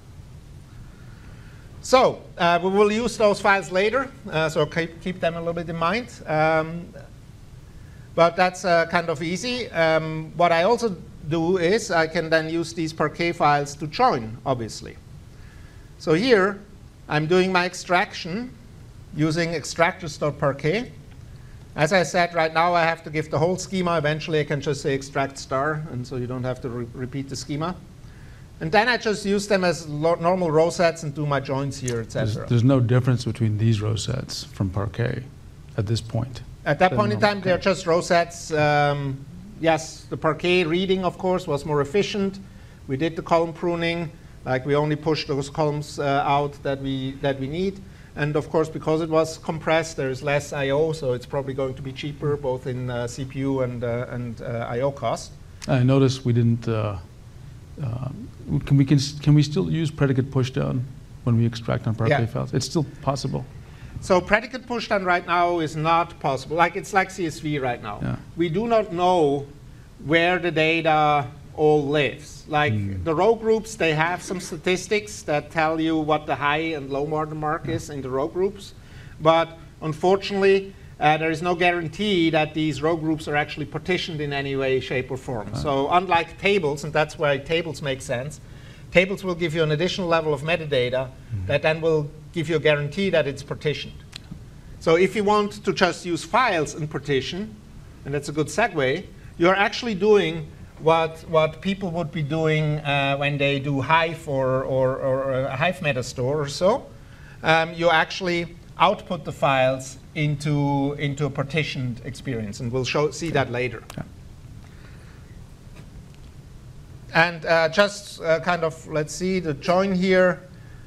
So we will use those files later, so keep them a little bit in mind. But that's kind of easy. What I also do is I can then use these Parquet files to join, obviously. So here, I'm doing my extraction. using extractors.parquet. As I said, right now I have to give the whole schema. Eventually I can just say extract star, and so you don't have to repeat the schema. And then I just use them as normal row sets and do my joins here, etc. There's no difference between these row sets from Parquet at this point. At that point in time, they're just row sets. Yes, the Parquet reading, of course, was more efficient. We did the column pruning. Like, we only pushed those columns out that we need. And of course, because it was compressed, there's less I/O, so it's probably going to be cheaper, both in CPU and I/O cost. I noticed we didn't. Can we still use predicate pushdown when we extract on Parquet files? It's still possible. So predicate pushdown right now is not possible. Like, it's like CSV right now. Yeah. We do not know where the data all lives. Like, the row groups, they have some statistics that tell you what the high and low watermark is in the row groups. But unfortunately, there is no guarantee that these row groups are actually partitioned in any way, shape, or form. So unlike tables, and that's why tables make sense, tables will give you an additional level of metadata that then will give you a guarantee that it's partitioned. So if you want to just use files and partition, and that's a good segue, you're actually doing what people would be doing when they do Hive or a Hive Metastore or so. You actually output the files into a partitioned experience, and we'll see that later. Yeah. And just kind of, let's see the join here.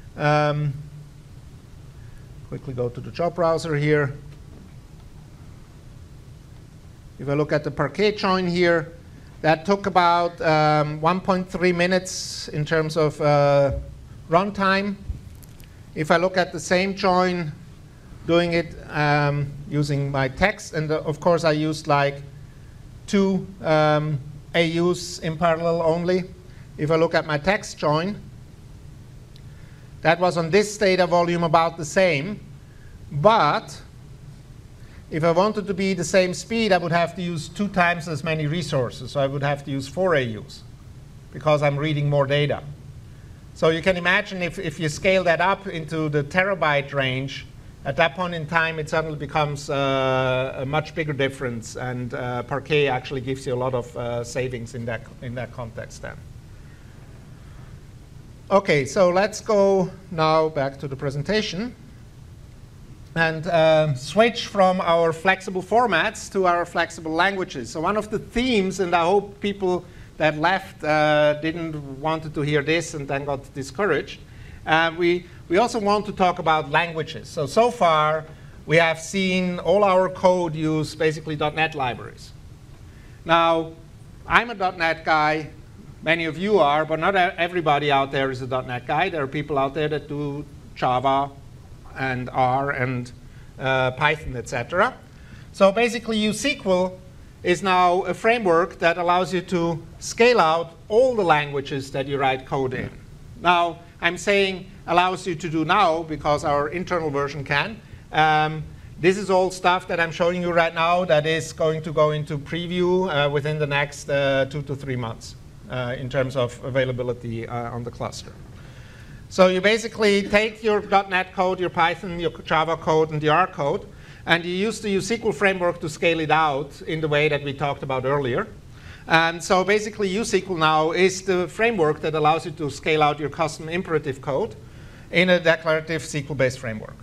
Quickly go to the job browser here. If I look at the Parquet join here, that took about 1.3 minutes in terms of runtime. If I look at the same join, doing it using my text, and of course I used like 2 AUs in parallel only. If I look at my text join, that was on this data volume about the same, but if I wanted to be the same speed, I would have to use 2 times as many resources. So I would have to use 4 AUs because I'm reading more data. So you can imagine if you scale that up into the terabyte range, at that point in time, it suddenly becomes a much bigger difference, and Parquet actually gives you a lot of savings in that context then. OK, so let's go now back to the presentation and switch from our flexible formats to our flexible languages. So one of the themes, and I hope people that left didn't want to hear this and then got discouraged, we also want to talk about languages. So far, we have seen all our code use basically .NET libraries. Now, I'm a .NET guy. Many of you are, but not everybody out there is a .NET guy. There are people out there that do Java and R and Python, etc. So basically, USQL is now a framework that allows you to scale out all the languages that you write code in. Now, I'm saying allows you to do now because our internal version can. This is all stuff that I'm showing you right now that is going to go into preview within the next 2 to 3 months in terms of availability on the cluster. So you basically take your .NET code, your Python, your Java code, and the R code, and you use the USQL framework to scale it out in the way that we talked about earlier. And so basically, USQL now is the framework that allows you to scale out your custom imperative code in a declarative SQL-based framework.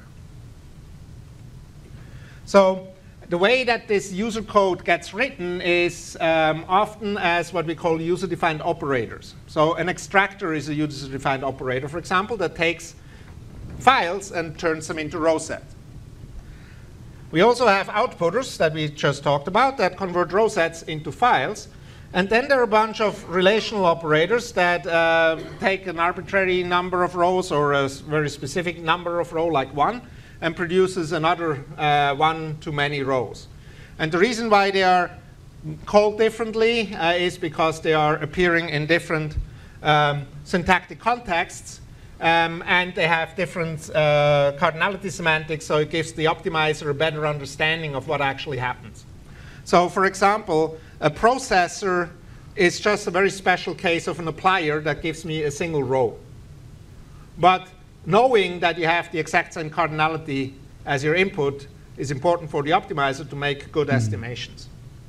So the way that this user code gets written is often as what we call user-defined operators. So an extractor is a user-defined operator, for example, that takes files and turns them into row sets. We also have outputters that we just talked about that convert row sets into files. And then there are a bunch of relational operators that take an arbitrary number of rows or a very specific number of rows, like 1, and produces another 1 to many rows. And the reason why they are called differently is because they are appearing in different syntactic contexts, and they have different cardinality semantics, so it gives the optimizer a better understanding of what actually happens. So for example, a processor is just a very special case of an applier that gives me a single row. But knowing that you have the exact same cardinality as your input is important for the optimizer to make good estimations.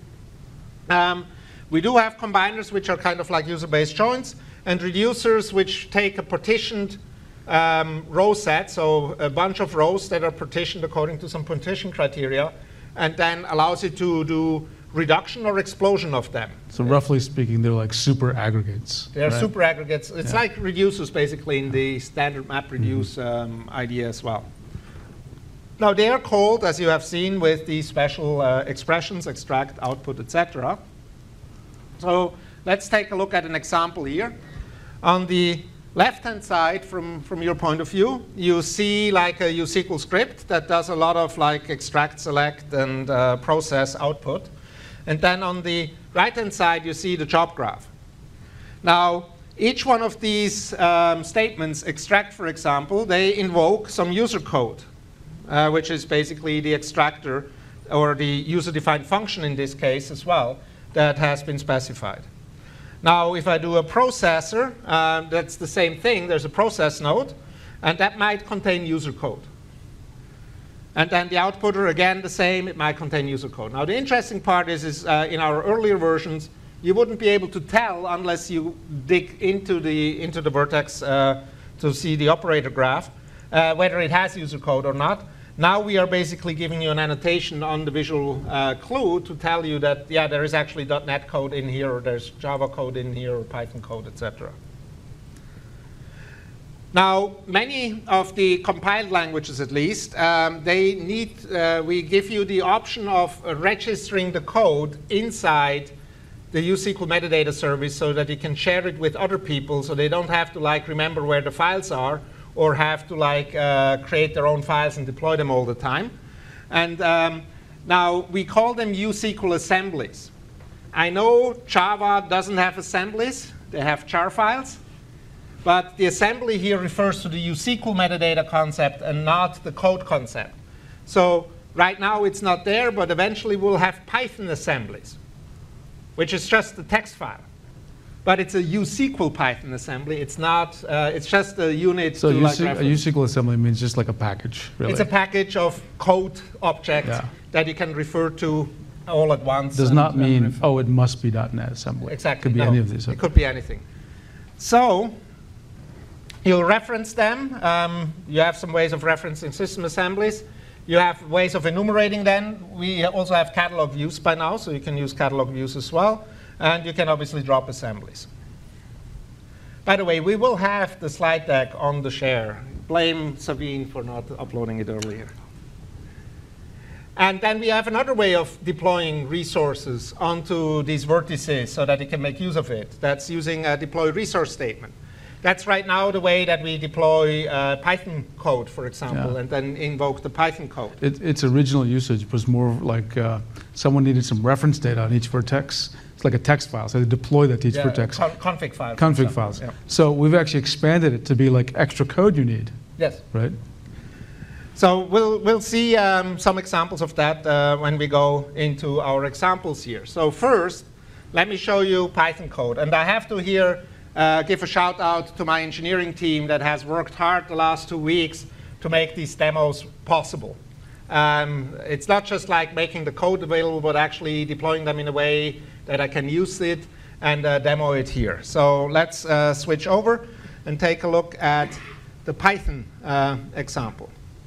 We do have combiners, which are kind of like user-based joins, and reducers, which take a partitioned row set, so a bunch of rows that are partitioned according to some partition criteria, and then allows you to do reduction or explosion of them. So roughly speaking, they're like super aggregates. They're right? super aggregates. It's like reducers, basically, in the standard map reduce idea as well. Now, they are called, as you have seen, with these special expressions, extract, output, etc. So let's take a look at an example here. On the left-hand side, from your point of view, you see like a uSQL script that does a lot of like extract, select, and process output. And then on the right-hand side, you see the job graph. Now, each one of these statements, extract, for example, they invoke some user code, which is basically the extractor or the user-defined function in this case as well that has been specified. Now, if I do a processor, that's the same thing. There's a process node, and that might contain user code. And then the outputter, again, the same. It might contain user code. Now, the interesting part is in our earlier versions, you wouldn't be able to tell unless you dig into the vertex to see the operator graph, whether it has user code or not. Now we are basically giving you an annotation on the visual clue to tell you that, yeah, there is actually .NET code in here, or there's Java code in here, or Python code, etc. Now, many of the compiled languages, at least, they need, we give you the option of registering the code inside the uSQL metadata service so that you can share it with other people so they don't have to like remember where the files are or have to like create their own files and deploy them all the time. And now we call them uSQL assemblies. I know Java doesn't have assemblies. They have jar files. But the assembly here refers to the uSQL metadata concept and not the code concept. So right now it's not there, but eventually we'll have Python assemblies, which is just the text file. But it's a uSQL Python assembly. It's not, it's just a unit. So to a like uSQL assembly means just like a package, really. It's a package of code objects that you can refer to all at once. Does not mean, oh, it must be .NET assembly. Exactly. It could be any of these. It could be anything. So you'll reference them. You have some ways of referencing system assemblies. You have ways of enumerating them. We also have catalog views by now, so you can use catalog views as well. And you can obviously drop assemblies. By the way, we will have the slide deck on the share. Blame Savine for not uploading it earlier. And then we have another way of deploying resources onto these vertices so that you can make use of it. That's using a deploy resource statement. That's right now the way that we deploy Python code, for example, and then invoke the Python code. Its original usage was more like someone needed some reference data on each vertex. It's like a text file, so they deploy that to each vertex. Config files. Config files. Yeah. So we've actually expanded it to be like extra code you need. Yes. Right? So we'll see some examples of that when we go into our examples here. So first, let me show you Python code. And I have to here give a shout out to my engineering team that has worked hard the last 2 weeks to make these demos possible. It's not just like making the code available, but actually deploying them in a way that I can use it and demo it here. So let's switch over and take a look at the Python example.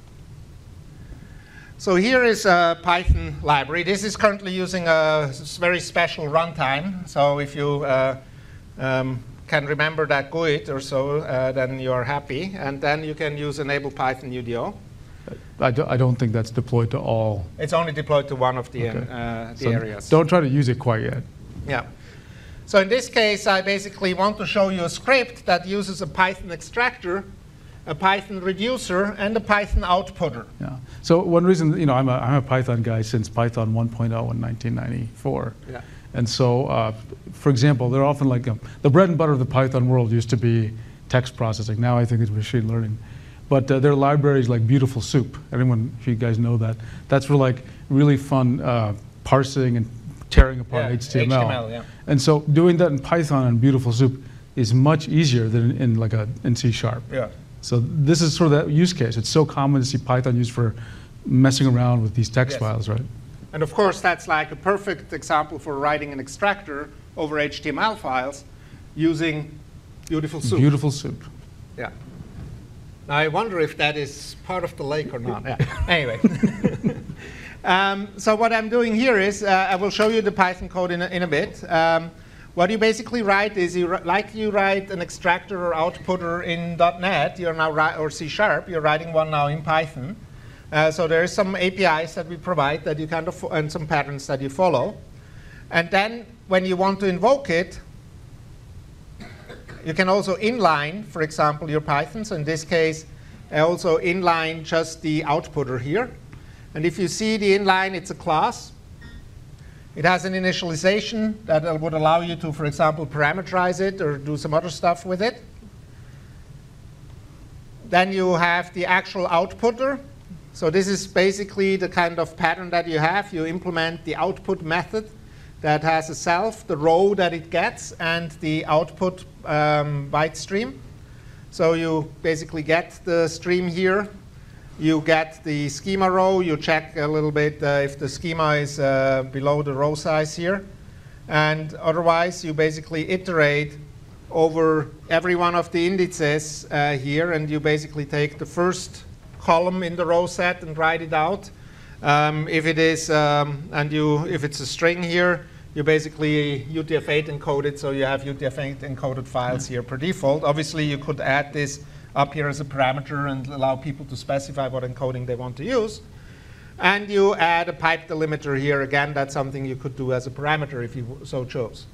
So here is a Python library. This is currently using a very special runtime. So if you can remember that GUID or so, then you're happy. And then you can use enable Python UDO. I don't think that's deployed to all. It's only deployed to one of the, so areas. Don't try to use it quite yet. Yeah. So in this case, I basically want to show you a script that uses a Python extractor, a Python reducer, and a Python outputter. Yeah. So one reason, you know, I'm a Python guy since Python 1.0 in 1994. Yeah. And so, for example, they're often like the bread and butter of the Python world used to be text processing. Now I think it's machine learning. But there are libraries like Beautiful Soup. Anyone, if you guys know that, that's for like really fun parsing and tearing apart HTML. HTML, yeah. And so doing that in Python and Beautiful Soup is much easier than in like in C#. Yeah. So this is sort of that use case. It's so common to see Python used for messing around with these text Yes. files, right? And of course, that's like a perfect example for writing an extractor over HTML files using Beautiful Soup. Beautiful soup. Yeah. Now, I wonder if that is part of the lake or not. Yeah. Anyway. So what I'm doing here is I will show you the Python code in a bit. What you basically write is you write an extractor or outputter in .NET, you're now or C#, you're writing one now in Python. So there are some APIs that we provide that you kind of and some patterns that you follow. And then when you want to invoke it, you can also inline, for example, your Python. So in this case, I also inline just the outputter here. And if you see the inline, it's a class. It has an initialization that would allow you to, for example, parameterize it or do some other stuff with it. Then you have the actual outputter. So this is basically the kind of pattern that you have. You implement the output method that has a self, the row that it gets, and the output byte stream. So you basically get the stream here. You get the schema row. You check a little bit if the schema is below the row size here. And otherwise, you basically iterate over every one of the indices here. And you basically take the first column in the row set and write it out. If it is, if it's a string here, you basically UTF-8 encode it, so you have UTF-8 encoded files here per default. Obviously, you could add this up here as a parameter and allow people to specify what encoding they want to use. And you add a pipe delimiter here. Again, that's something you could do as a parameter if you so chose.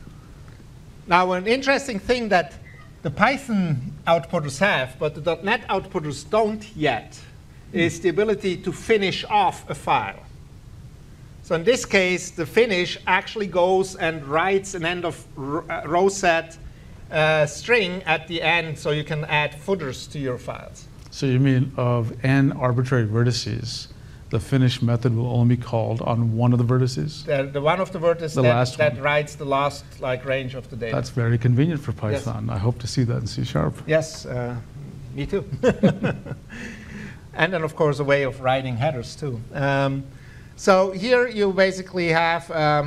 Now, an interesting thing that the Python outputters have, but the .NET outputters don't yet, is the ability to finish off a file. So in this case, the finish actually goes and writes an end of row set string at the end, so you can add footers to your files. So you mean of n arbitrary vertices, the finish method will only be called on one of the vertices? The one of the vertices that writes the last range of the data. That's very convenient for Python. Yes. I hope to see that in C#. Yes, me too. And then, of course, a way of writing headers, too. So here you basically have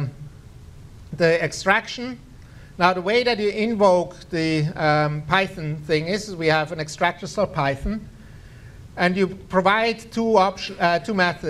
the extraction. Now, the way that you invoke the Python thing is we have an extractors.python. And you provide two arguments.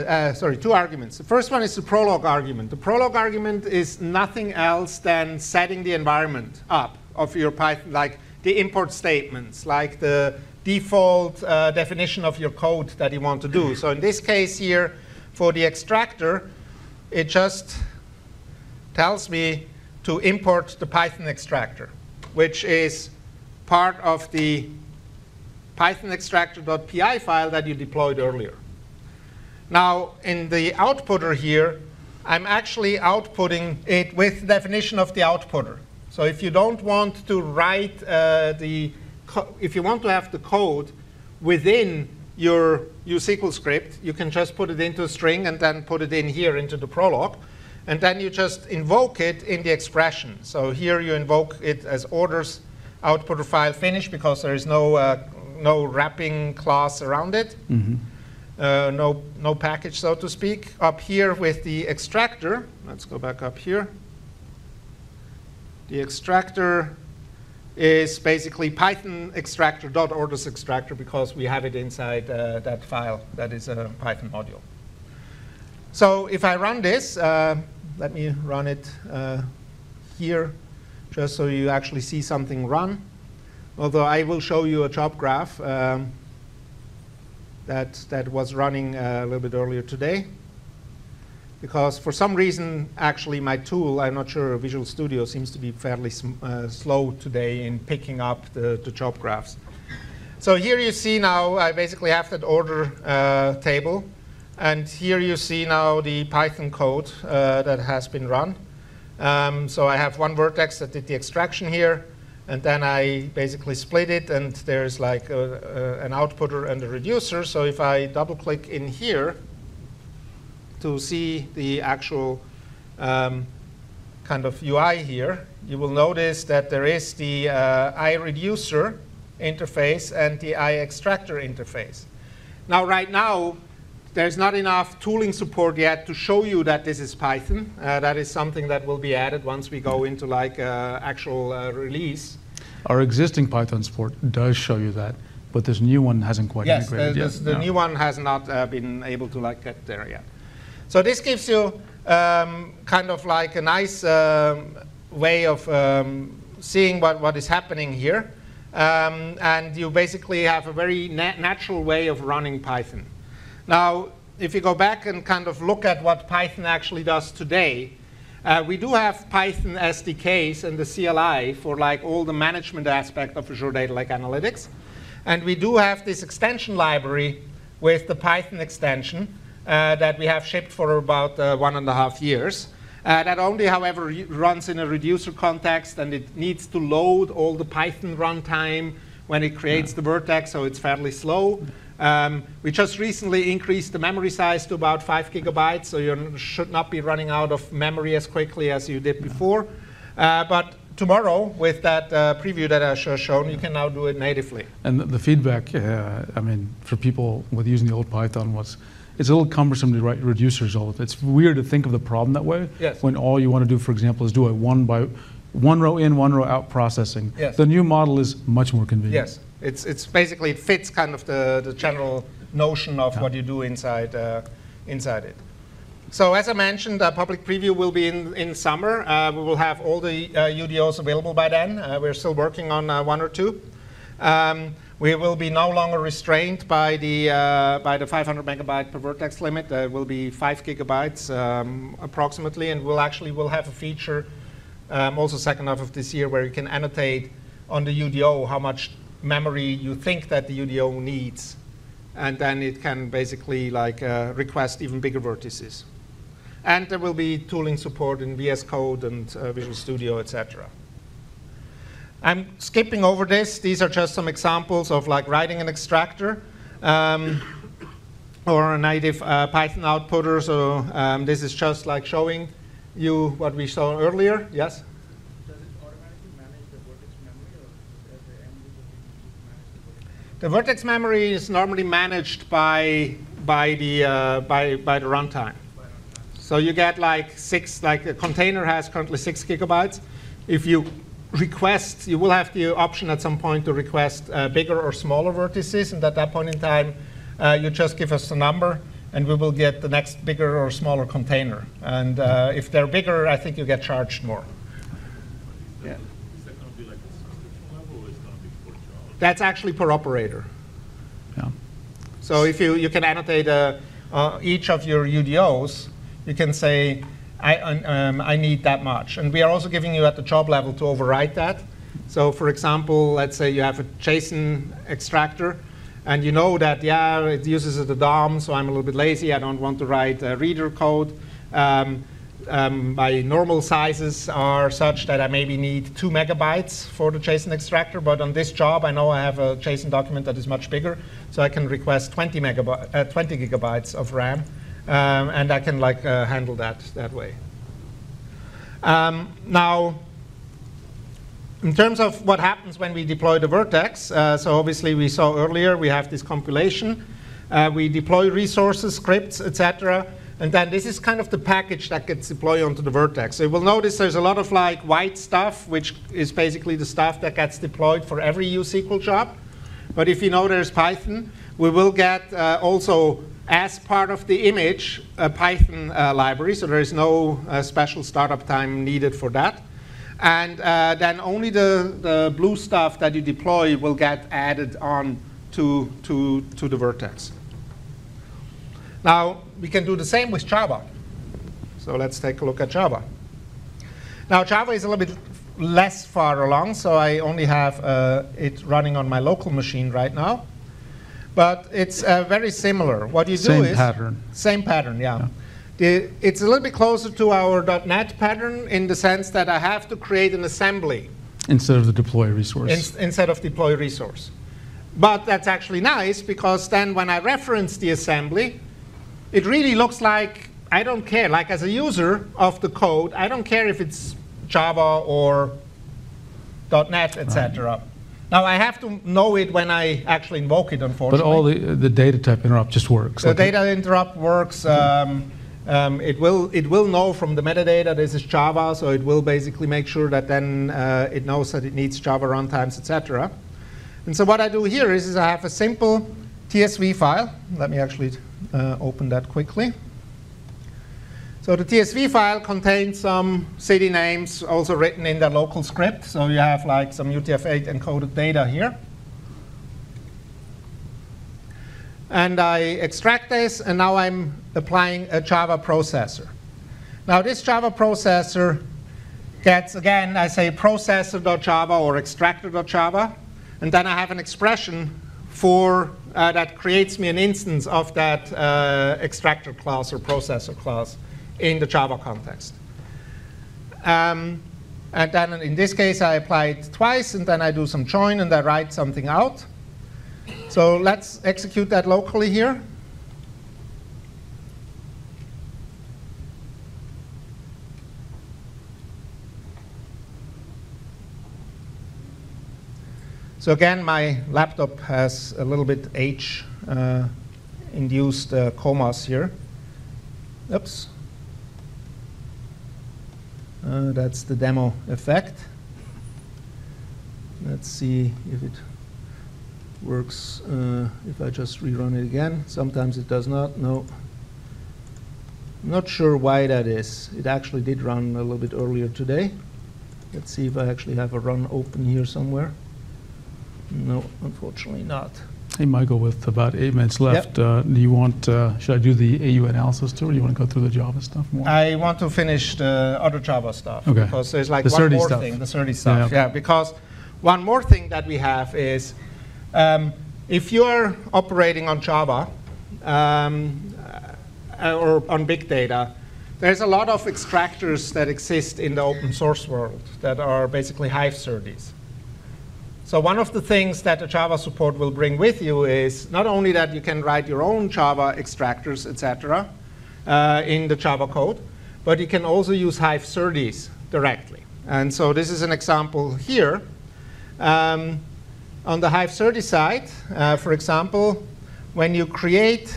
The first one is the prologue argument. The prologue argument is nothing else than setting the environment up of your Python, like the import statements, like the default definition of your code that you want to do. So in this case here, for the extractor, it just tells me to import the Python extractor, which is part of the Python extractor.py file that you deployed earlier. Now, in the outputter here, I'm actually outputting it with the definition of the outputter. So if you don't want to write if you want to have the code within your uSQL script, you can just put it into a string and then put it in here into the prologue. And then you just invoke it in the expression. So here you invoke it as orders outputter file finish because there is no wrapping class around it, no package, so to speak. Up here with the extractor, let's go back up here. The extractor is basically Python extractor.orders extractor because we have it inside that file that is a Python module. So if I run this, let me run it here just so you actually see something run. Although I will show you a job graph that was running a little bit earlier today. Because for some reason, actually, my tool, I'm not sure, Visual Studio seems to be fairly slow today in picking up the job graphs. So here you see now, I basically have that order table. And here you see now the Python code that has been run. So I have one vertex that did the extraction here. And then I basically split it, and there's like an outputter and a reducer. So if I double-click in here to see the actual kind of UI here, you will notice that there is the iReducer interface and the iExtractor interface. Now, right now, there's not enough tooling support yet to show you that this is Python. That is something that will be added once we go into like actual release. Our existing Python support does show you that, but this new one hasn't quite integrated yet. The new one has not been able to like get there yet. So this gives you kind of like a nice way of seeing what is happening here. And you basically have a very natural way of running Python. Now, if you go back and kind of look at what Python actually does today, we do have Python SDKs and the CLI for like all the management aspect of Azure Data Lake Analytics. And we do have this extension library with the Python extension that we have shipped for about 1.5 years. That only, however, runs in a reducer context, and it needs to load all the Python runtime when it creates the vertex, so it's fairly slow. We just recently increased the memory size to about 5 gigabytes, so you should not be running out of memory as quickly as you did before. But tomorrow, with that preview that I just shown, you can now do it natively. And the feedback, I mean, for people with using the old Python was, it's a little cumbersome to write reducers all of it. It's weird to think of the problem that way. Yes. When all you want to do, for example, is do a one row in, one row out processing. Yes. The new model is much more convenient. Yes, it's basically, it fits kind of the general notion of what you do inside it. So as I mentioned, public preview will be in summer. We will have all the UDOs available by then. We're still working on 1 or 2. We will be no longer restrained by the 500 megabyte per vertex limit. It will be 5 gigabytes approximately, and we'll have a feature also second half of this year where you can annotate on the UDO how much memory you think that the UDO needs, and then it can basically like request even bigger vertices. And there will be tooling support in VS Code and Visual Studio, etc. I'm skipping over this. These are just some examples of like writing an extractor or a native Python outputter. So this is just like showing you what we saw earlier. Yes? Does it automatically manage the vertex memory, or does the end user manage the vertex? The vertex memory is normally managed by the runtime. So you get like a container has currently 6 gigabytes. If you request, you will have the option at some point to request bigger or smaller vertices, and at that point in time, you just give us a number, and we will get the next bigger or smaller container. And if they're bigger, I think you get charged more. Yeah. Is that going to be like a subscription level, or is it going to be per job? That's actually per operator. Yeah. So if you can annotate each of your UDOs, you can say, I need that much. And we are also giving you at the job level to overwrite that. So for example, let's say you have a JSON extractor, and you know that, yeah, it uses the DOM, so I'm a little bit lazy. I don't want to write reader code. My normal sizes are such that I maybe need 2 megabytes for the JSON extractor, but on this job, I know I have a JSON document that is much bigger, so I can request 20 gigabytes of RAM. And I can like handle that way. Now, in terms of what happens when we deploy the vertex, so obviously we saw earlier we have this compilation. We deploy resources, scripts, etc. And then this is kind of the package that gets deployed onto the vertex. So you will notice there's a lot of like white stuff, which is basically the stuff that gets deployed for every USQL job. But if you know there's Python, we will get also, as part of the image, a Python library, so there is no special startup time needed for that. And then only the blue stuff that you deploy will get added on to the vertex. Now, we can do the same with Java. So let's take a look at Java. Now, Java is a little bit less far along, so I only have it running on my local machine right now. But it's very similar. What you do is... Same pattern. Same pattern, yeah. It's a little bit closer to our .NET pattern in the sense that I have to create an assembly. Instead of the deploy resource. Instead of deploy resource. But that's actually nice, because then when I reference the assembly, it really looks like, I don't care. Like as a user of the code, I don't care if it's Java or .NET, etc. Now I have to know it when I actually invoke it, unfortunately. But all the data type interrupt just works. The data interrupt works. It will know from the metadata this is Java, so it will basically make sure that then it knows that it needs Java runtimes, etc. And so what I do here is I have a simple TSV file. Let me actually open that quickly. So the TSV file contains some city names also written in the local script. So you have like some UTF-8 encoded data here. And I extract this, and now I'm applying a Java processor. Now this Java processor gets, again, I say processor.java or extractor.java, and then I have an expression for that creates me an instance of that extractor class or processor class in the Java context. And then in this case, I apply it twice, and then I do some join, and I write something out. So let's execute that locally here. So again, my laptop has a little bit age-induced comas here. Oops. That's the demo effect. Let's see if it works if I just rerun it again. Sometimes it does not. No. I'm not sure why that is. It actually did run a little bit earlier today. Let's see if I actually have a run open here somewhere. No, unfortunately not. Hey, Michael, with about 8 minutes left, Yep. do you want, should I do the AU analysis too, or do you want to go through the Java stuff more? I want to finish the other Java stuff. Okay. Because there's like The one SerDes more stuff. thing, the SerDes stuff. Yeah, okay. Yeah, because one more thing that we have is if you're operating on Java or on big data, there's a lot of extractors that exist in the open source world that are basically Hive SerDes. So one of the things that the Java support will bring with you is not only that you can write your own Java extractors, etc., in the Java code, but you can also use Hive SerDes directly. And so this is an example here. On the Hive SerDes side, for example, when you create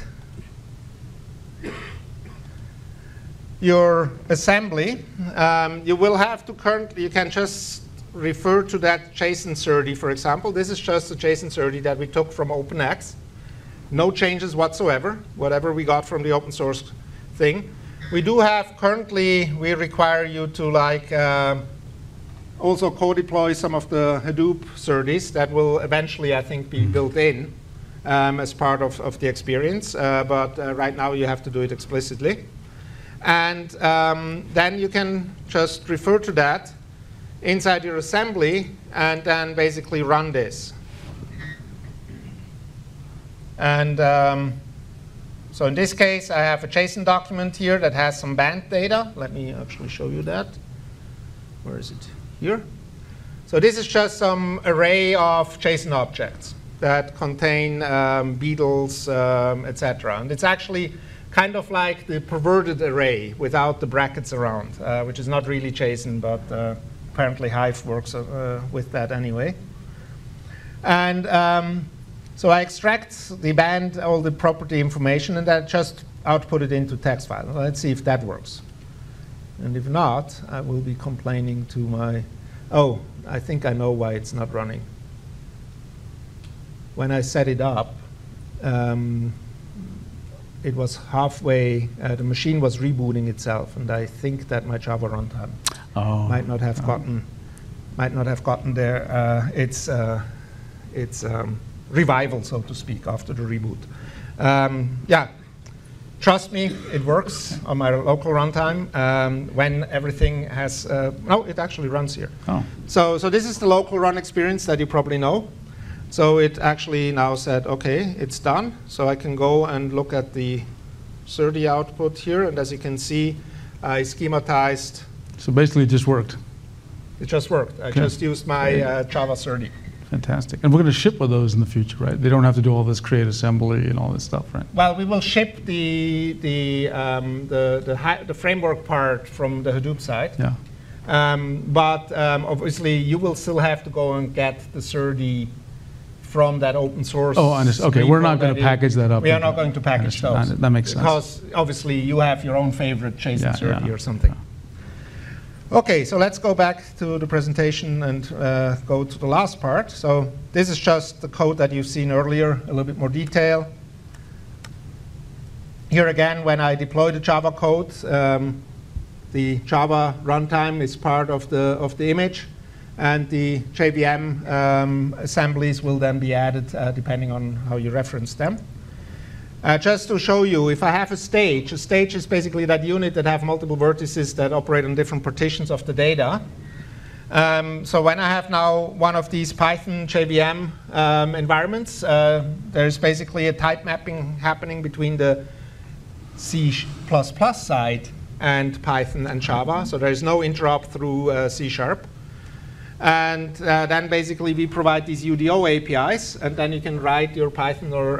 your assembly, you will have to you can just refer to that JSON SerDes, for example. This is just a JSON SerDes that we took from OpenX. No changes whatsoever, whatever we got from the open source thing. We do have currently, we require you to like also co-deploy some of the Hadoop SerDes that will eventually, I think, be built in as part of the experience. But right now you have to do it explicitly. And then you can just refer to that inside your assembly and then basically run this. And so in this case, I have a JSON document here that has some band data. Let me actually show you that. Where is it? Here. So this is just some array of JSON objects that contain beetles, etc. And it's actually kind of like the perverted array without the brackets around, which is not really JSON, but apparently Hive works with that anyway. And so I extract the band, all the property information, and I just output it into text file. Let's see if that works. And if not, I will be complaining to my, oh, I think I know why it's not running. When I set it up, it was halfway, the machine was rebooting itself, and I think that my Java runtime might not have gotten there. It's revival, so to speak, after the reboot. Yeah, trust me, it works on my local runtime when everything has. No, it actually runs here. Oh. So this is the local run experience that you probably know. So it actually now said, OK, it's done. So I can go and look at the SerDes output here. And as you can see, I schematized. So basically it just worked. It just worked. I just used my Java SerDes. Fantastic. And we're going to ship with those in the future, right? They don't have to do all this create assembly and all this stuff, right? Well, we will ship the framework part from the Hadoop side. Yeah. But obviously, you will still have to go and get the SerDes from that open source. Oh, understood. Okay, we're not going to package that up. We are not going to package those. That makes sense. Because obviously, you have your own favorite JSON SerDes yeah. or something. Okay, so let's go back to the presentation and go to the last part. So this is just the code that you've seen earlier, a little bit more detail. Here again, when I deploy the Java code, the Java runtime is part of the image, and the JVM assemblies will then be added depending on how you reference them. Just to show you, if I have a stage is basically that unit that have multiple vertices that operate on different partitions of the data. So when I have now one of these Python JVM environments, there's basically a type mapping happening between the C++ side and Python and Java. So there is no interrupt through C#. And then basically we provide these UDO APIs, and then you can write your Python or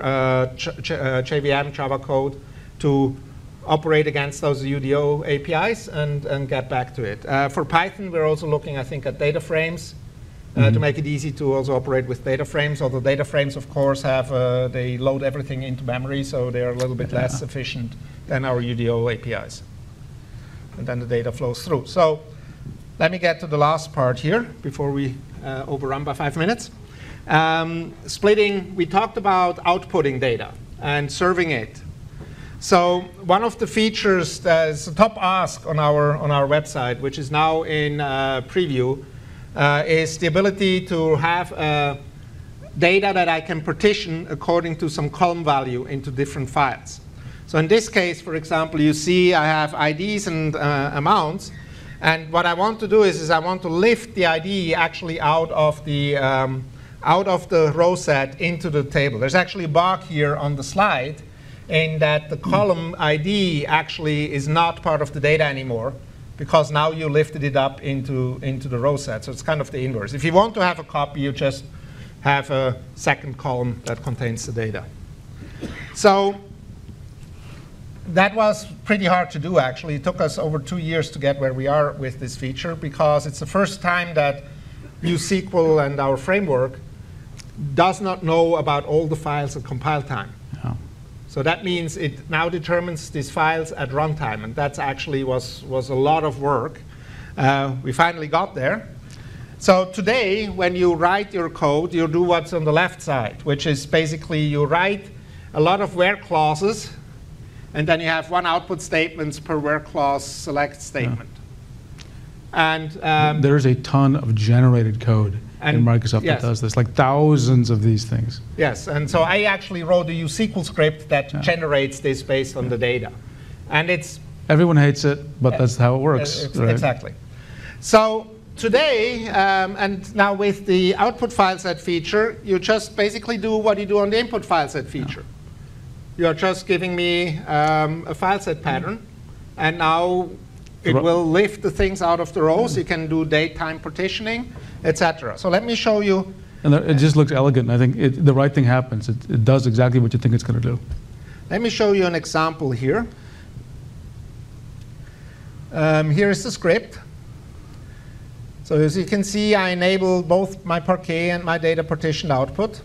JVM Java code to operate against those UDO APIs and get back to it. For Python, we're also looking, I think, at data frames to make it easy to also operate with data frames. Although data frames, of course, have they load everything into memory, so they're a little bit less efficient than our UDO APIs. And then the data flows through. So let me get to the last part here before we overrun by 5 minutes. Splitting, we talked about outputting data and serving it. So one of the features that is a top ask on our website, which is now in preview, is the ability to have data that I can partition according to some column value into different files. So in this case, for example, you see I have IDs and amounts. And what I want to do is I want to lift the ID actually out of the row set into the table. There's actually a bug here on the slide in that the column ID actually is not part of the data anymore because now you lifted it up into the row set. So it's kind of the inverse. If you want to have a copy, you just have a second column that contains the data. So that was pretty hard to do, actually. It took us over 2 years to get where we are with this feature because it's the first time that NewSQL and our framework does not know about all the files at compile time. Yeah. So that means it now determines these files at runtime, and that actually was a lot of work. We finally got there. So today, when you write your code, you do what's on the left side, which is basically you write a lot of where clauses, and then you have one output statements per where clause select statement. And there's a ton of generated code in Microsoft that does this, like thousands of these things. Yes, and so I actually wrote a NewSQL script that generates this based on the data. And it's... Everyone hates it, but that's how it works. Right? Exactly. So today, and now with the output file set feature, you just basically do what you do on the input file set feature. You're just giving me a file set pattern, and now it will lift the things out of the rows. You can do date-time partitioning, etc. So let me show you. And it just looks elegant. I think the right thing happens. It does exactly what you think it's going to do. Let me show you an example here. Here is the script. So as you can see, I enable both my Parquet and my data partitioned output.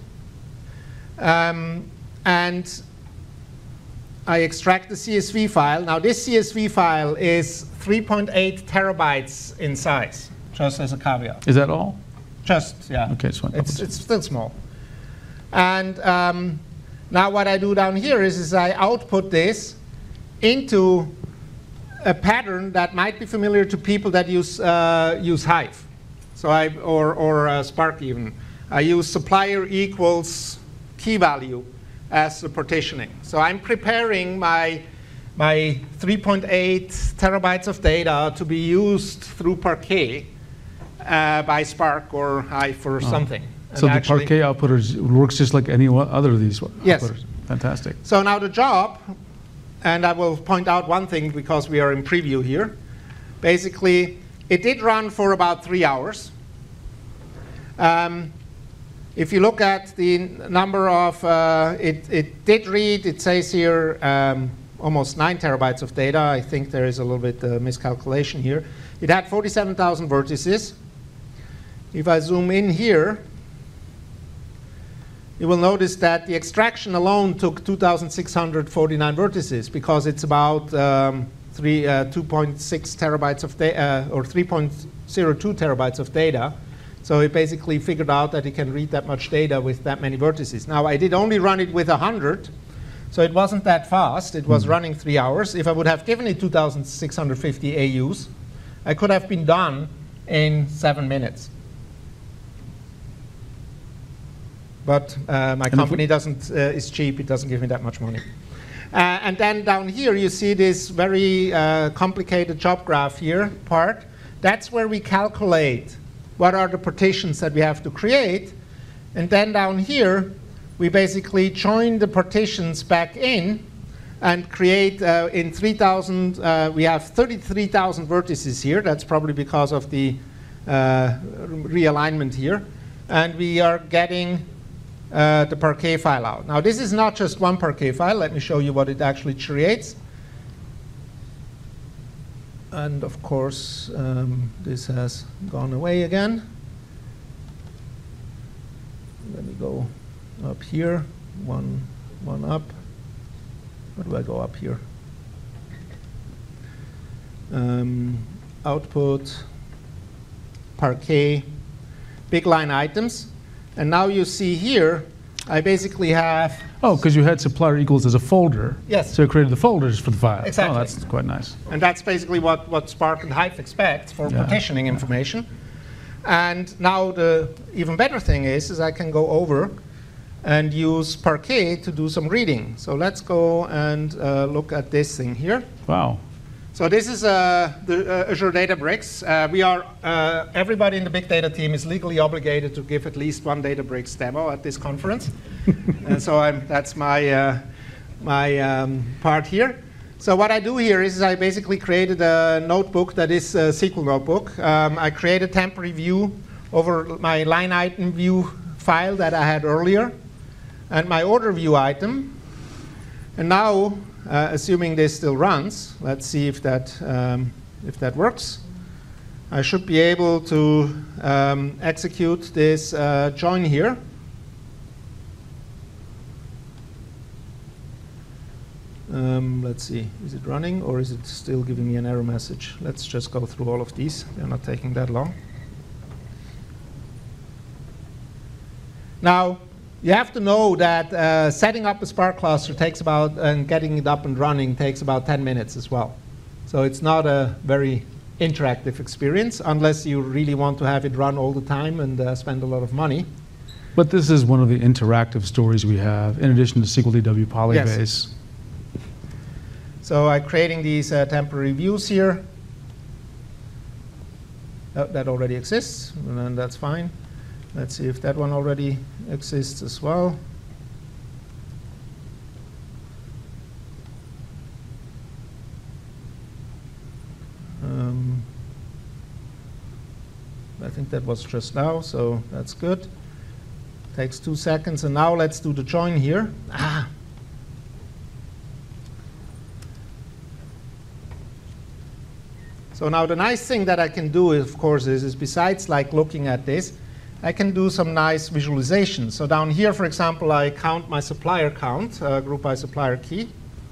And I extract the CSV file. Now this CSV file is 3.8 terabytes in size, just as a caveat. Is that all? Just, yeah. Okay, it's still small. And now what I do down here is I output this into a pattern that might be familiar to people that use Hive, so or Spark even. I use supplier equals key value as the partitioning. So I'm preparing my 3.8 terabytes of data to be used through Parquet by Spark or Hive or something. So the Parquet outputter works just like any other of these outputters. Yes. Fantastic. So now the job, and I will point out one thing because we are in preview here. Basically, it did run for about 3 hours. If you look at the number of, it did read, it says here, almost 9 terabytes of data. I think there is a little bit miscalculation here. It had 47,000 vertices. If I zoom in here, you will notice that the extraction alone took 2,649 vertices because it's about 2.6 terabytes of data, or 3.02 terabytes of data. So it basically figured out that it can read that much data with that many vertices. Now, I did only run it with 100, so it wasn't that fast. It was running 3 hours. If I would have given it 2,650 AUs, I could have been done in 7 minutes. But my company is cheap. It doesn't give me that much money. And then down here, you see this very complicated job graph here part. That's where we calculate what are the partitions that we have to create. And then down here, we basically join the partitions back in and create in 3,000, we have 33,000 vertices here. That's probably because of the realignment here. And we are getting the Parquet file out. Now, this is not just one Parquet file. Let me show you what it actually creates. And of course, this has gone away again. Let me go up here, one up. Where do I go up here? Output, Parquet, big line items. And now you see here, I basically have... Oh, because you had supplier equals as a folder. Yes. So you created the folders for the file. Exactly. Oh, that's quite nice. And that's basically what Spark and Hive expects for partitioning information. And now the even better thing is I can go over and use Parquet to do some reading. So let's go and look at this thing here. Wow. So this is the Azure Databricks. Everybody in the big data team is legally obligated to give at least one Databricks demo at this conference. And so that's my part here. So what I do here is I basically created a notebook that is a SQL notebook. I created a temporary view over my line item view file that I had earlier, and my order view item. And now, assuming this still runs, let's see if that works. I should be able to execute this join here. Let's see, is it running or is it still giving me an error message? Let's just go through all of these. They're not taking that long. Now, you have to know that setting up a Spark cluster takes about, and getting it up and running takes about 10 minutes as well. So it's not a very interactive experience unless you really want to have it run all the time and spend a lot of money. But this is one of the interactive stories we have, in addition to SQL DW Polybase. Yes. So I'm creating these temporary views here. Oh, that already exists, and then that's fine. Let's see if that one already exists as well. I think that was just now, so that's good. Takes 2 seconds, and now let's do the join here. So now the nice thing that I can do, of course, is besides like looking at this, I can do some nice visualization. So down here, for example, I count my supplier count, group by supplier key.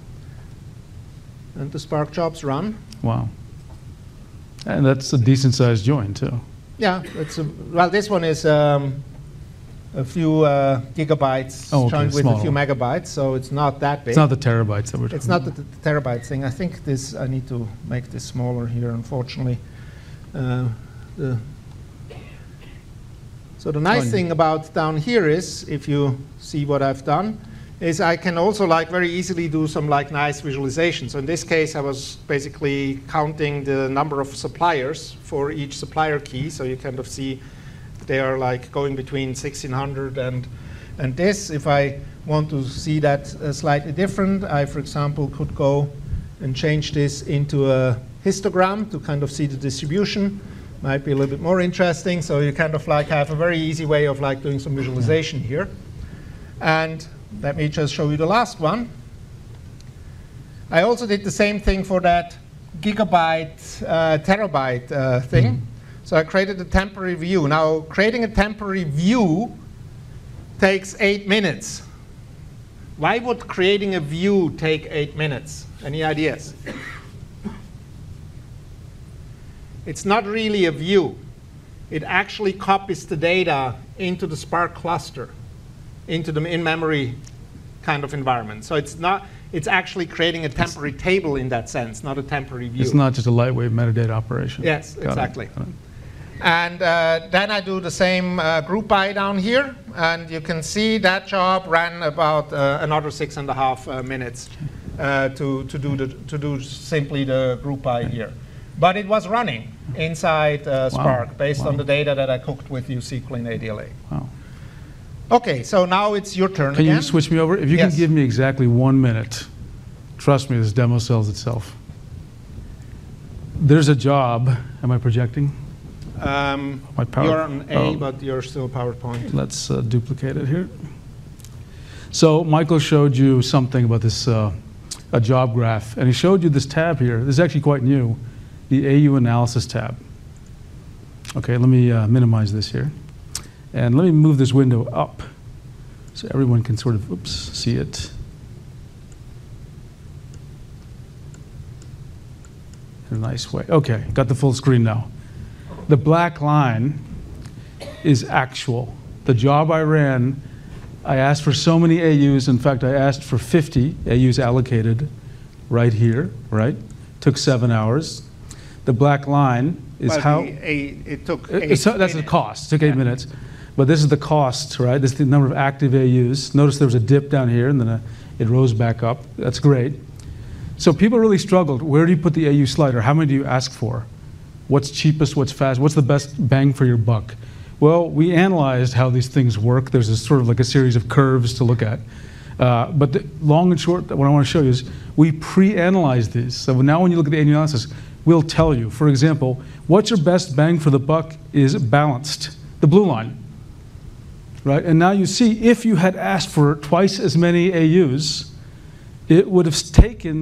And the Spark jobs run. Wow. And that's a decent sized join, too. Yeah, well, this one is a few gigabytes joined with a few megabytes, so it's not that big. It's not the terabytes that we're talking about. It's not the terabyte thing. I think this, I need to make this smaller here, unfortunately. So the nice thing about down here is, if you see what I've done, is I can also like very easily do some like nice visualization. So in this case, I was basically counting the number of suppliers for each supplier key. So you kind of see they are like going between 1,600 and this. If I want to see that slightly different, I, for example, could go and change this into a histogram to kind of see the distribution. Might be a little bit more interesting. So you kind of like have a very easy way of like doing some visualization here. And let me just show you the last one. I also did the same thing for that gigabyte, terabyte thing. So I created a temporary view. Now, creating a temporary view takes 8 minutes. Why would creating a view take 8 minutes? Any ideas? It's not really a view. It actually copies the data into the Spark cluster, into the in-memory kind of environment. So it's actually creating a temporary table in that sense, not a temporary view. It's not just a lightweight metadata operation. Yes, Got exactly. it. Got it. And then I do the same group by down here, and you can see that job ran about another 6.5 minutes to do simply the group by here. But it was running inside Spark based on the data that I cooked with USQL in ADLA. Wow. Okay, so now it's your turn Can again. you switch me over? If you Yes. can give me exactly 1 minute, trust me, this demo sells itself. There's a job. Am I projecting? My power- You're on A, oh. but you're still PowerPoint. Let's duplicate it here. So Michael showed you something about this a job graph, and he showed you this tab here. This is actually quite new, the AU analysis tab. Okay, let me minimize this here. And let me move this window up so everyone can sort of, see it. In a nice way. Okay, got the full screen now. The black line is actual. The job I ran, I asked for so many AUs. In fact, I asked for 50 AUs allocated right here, right? Took 7 hours. The black line is Well, how... it took 8 That's the minutes. cost. Took 8 minutes. But this is the cost, right? This is the number of active AUs. Notice there was a dip down here, and then it rose back up. That's great. So people really struggled. Where do you put the AU slider? How many do you ask for? What's cheapest? What's fast? What's the best bang for your buck? Well, we analyzed how these things work. There's a sort of like a series of curves to look at. But the long and short, what I want to show you is we pre-analyze these. So now when you look at the AU analysis, we'll tell you, for example, what's your best bang for the buck is balanced, the blue line. Right? And now you see, if you had asked for twice as many AUs, it would have taken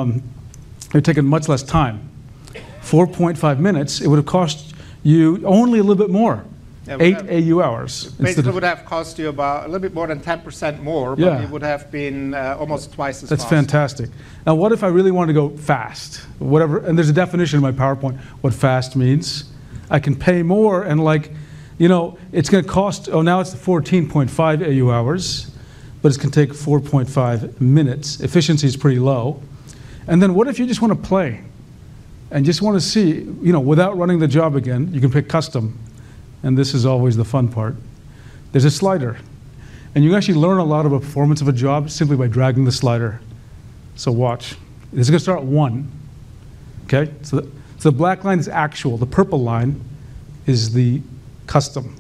much less time. 4.5 minutes, it would have cost you only a little bit more, Yeah, 8 AU hours. Basically, it would have cost you about a little bit more than 10% more, but Yeah. it would have been almost twice as That's fast. fantastic. Now, what if I really want to go fast? Whatever, and there's a definition in my PowerPoint what fast means. I can pay more, and it's going to cost. Oh, now it's 14.5 AU hours, but it's going to take 4.5 minutes. Efficiency is pretty low. And then what if you just want to play, and just want to see, without running the job again? You can pick custom, and this is always the fun part. There's a slider, and you can actually learn a lot about performance of a job simply by dragging the slider. So watch. This is going to start at 1. Okay? So the black line is actual. The purple line is the custom.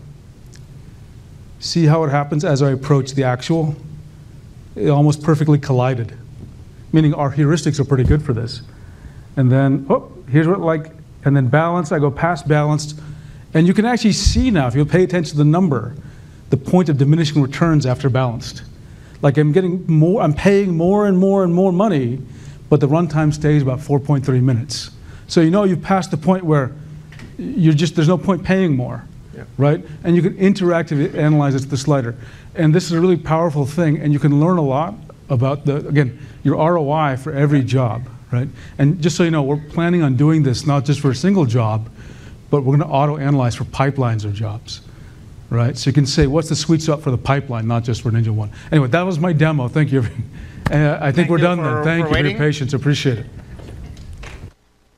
See how it happens as I approach the actual? It almost perfectly collided, meaning our heuristics are pretty good for this. And then, here's and then balance, I go past balanced, and you can actually see now, if you pay attention to the number, the point of diminishing returns after balanced. Like I'm paying more and more and more money, but the runtime stays about 4.3 minutes. So you've passed the point where there's no point paying more, right? And you can interactively analyze it with the slider. And this is a really powerful thing, and you can learn a lot about your ROI for every job, right? And just so you know, we're planning on doing this not just for a single job, but we're going to auto-analyze for pipelines of jobs, right? So you can say, what's the sweet spot for the pipeline, not just for NinjaOne. Anyway, that was my demo. Thank you. I think we're done then. Thank you for your patience. Appreciate it.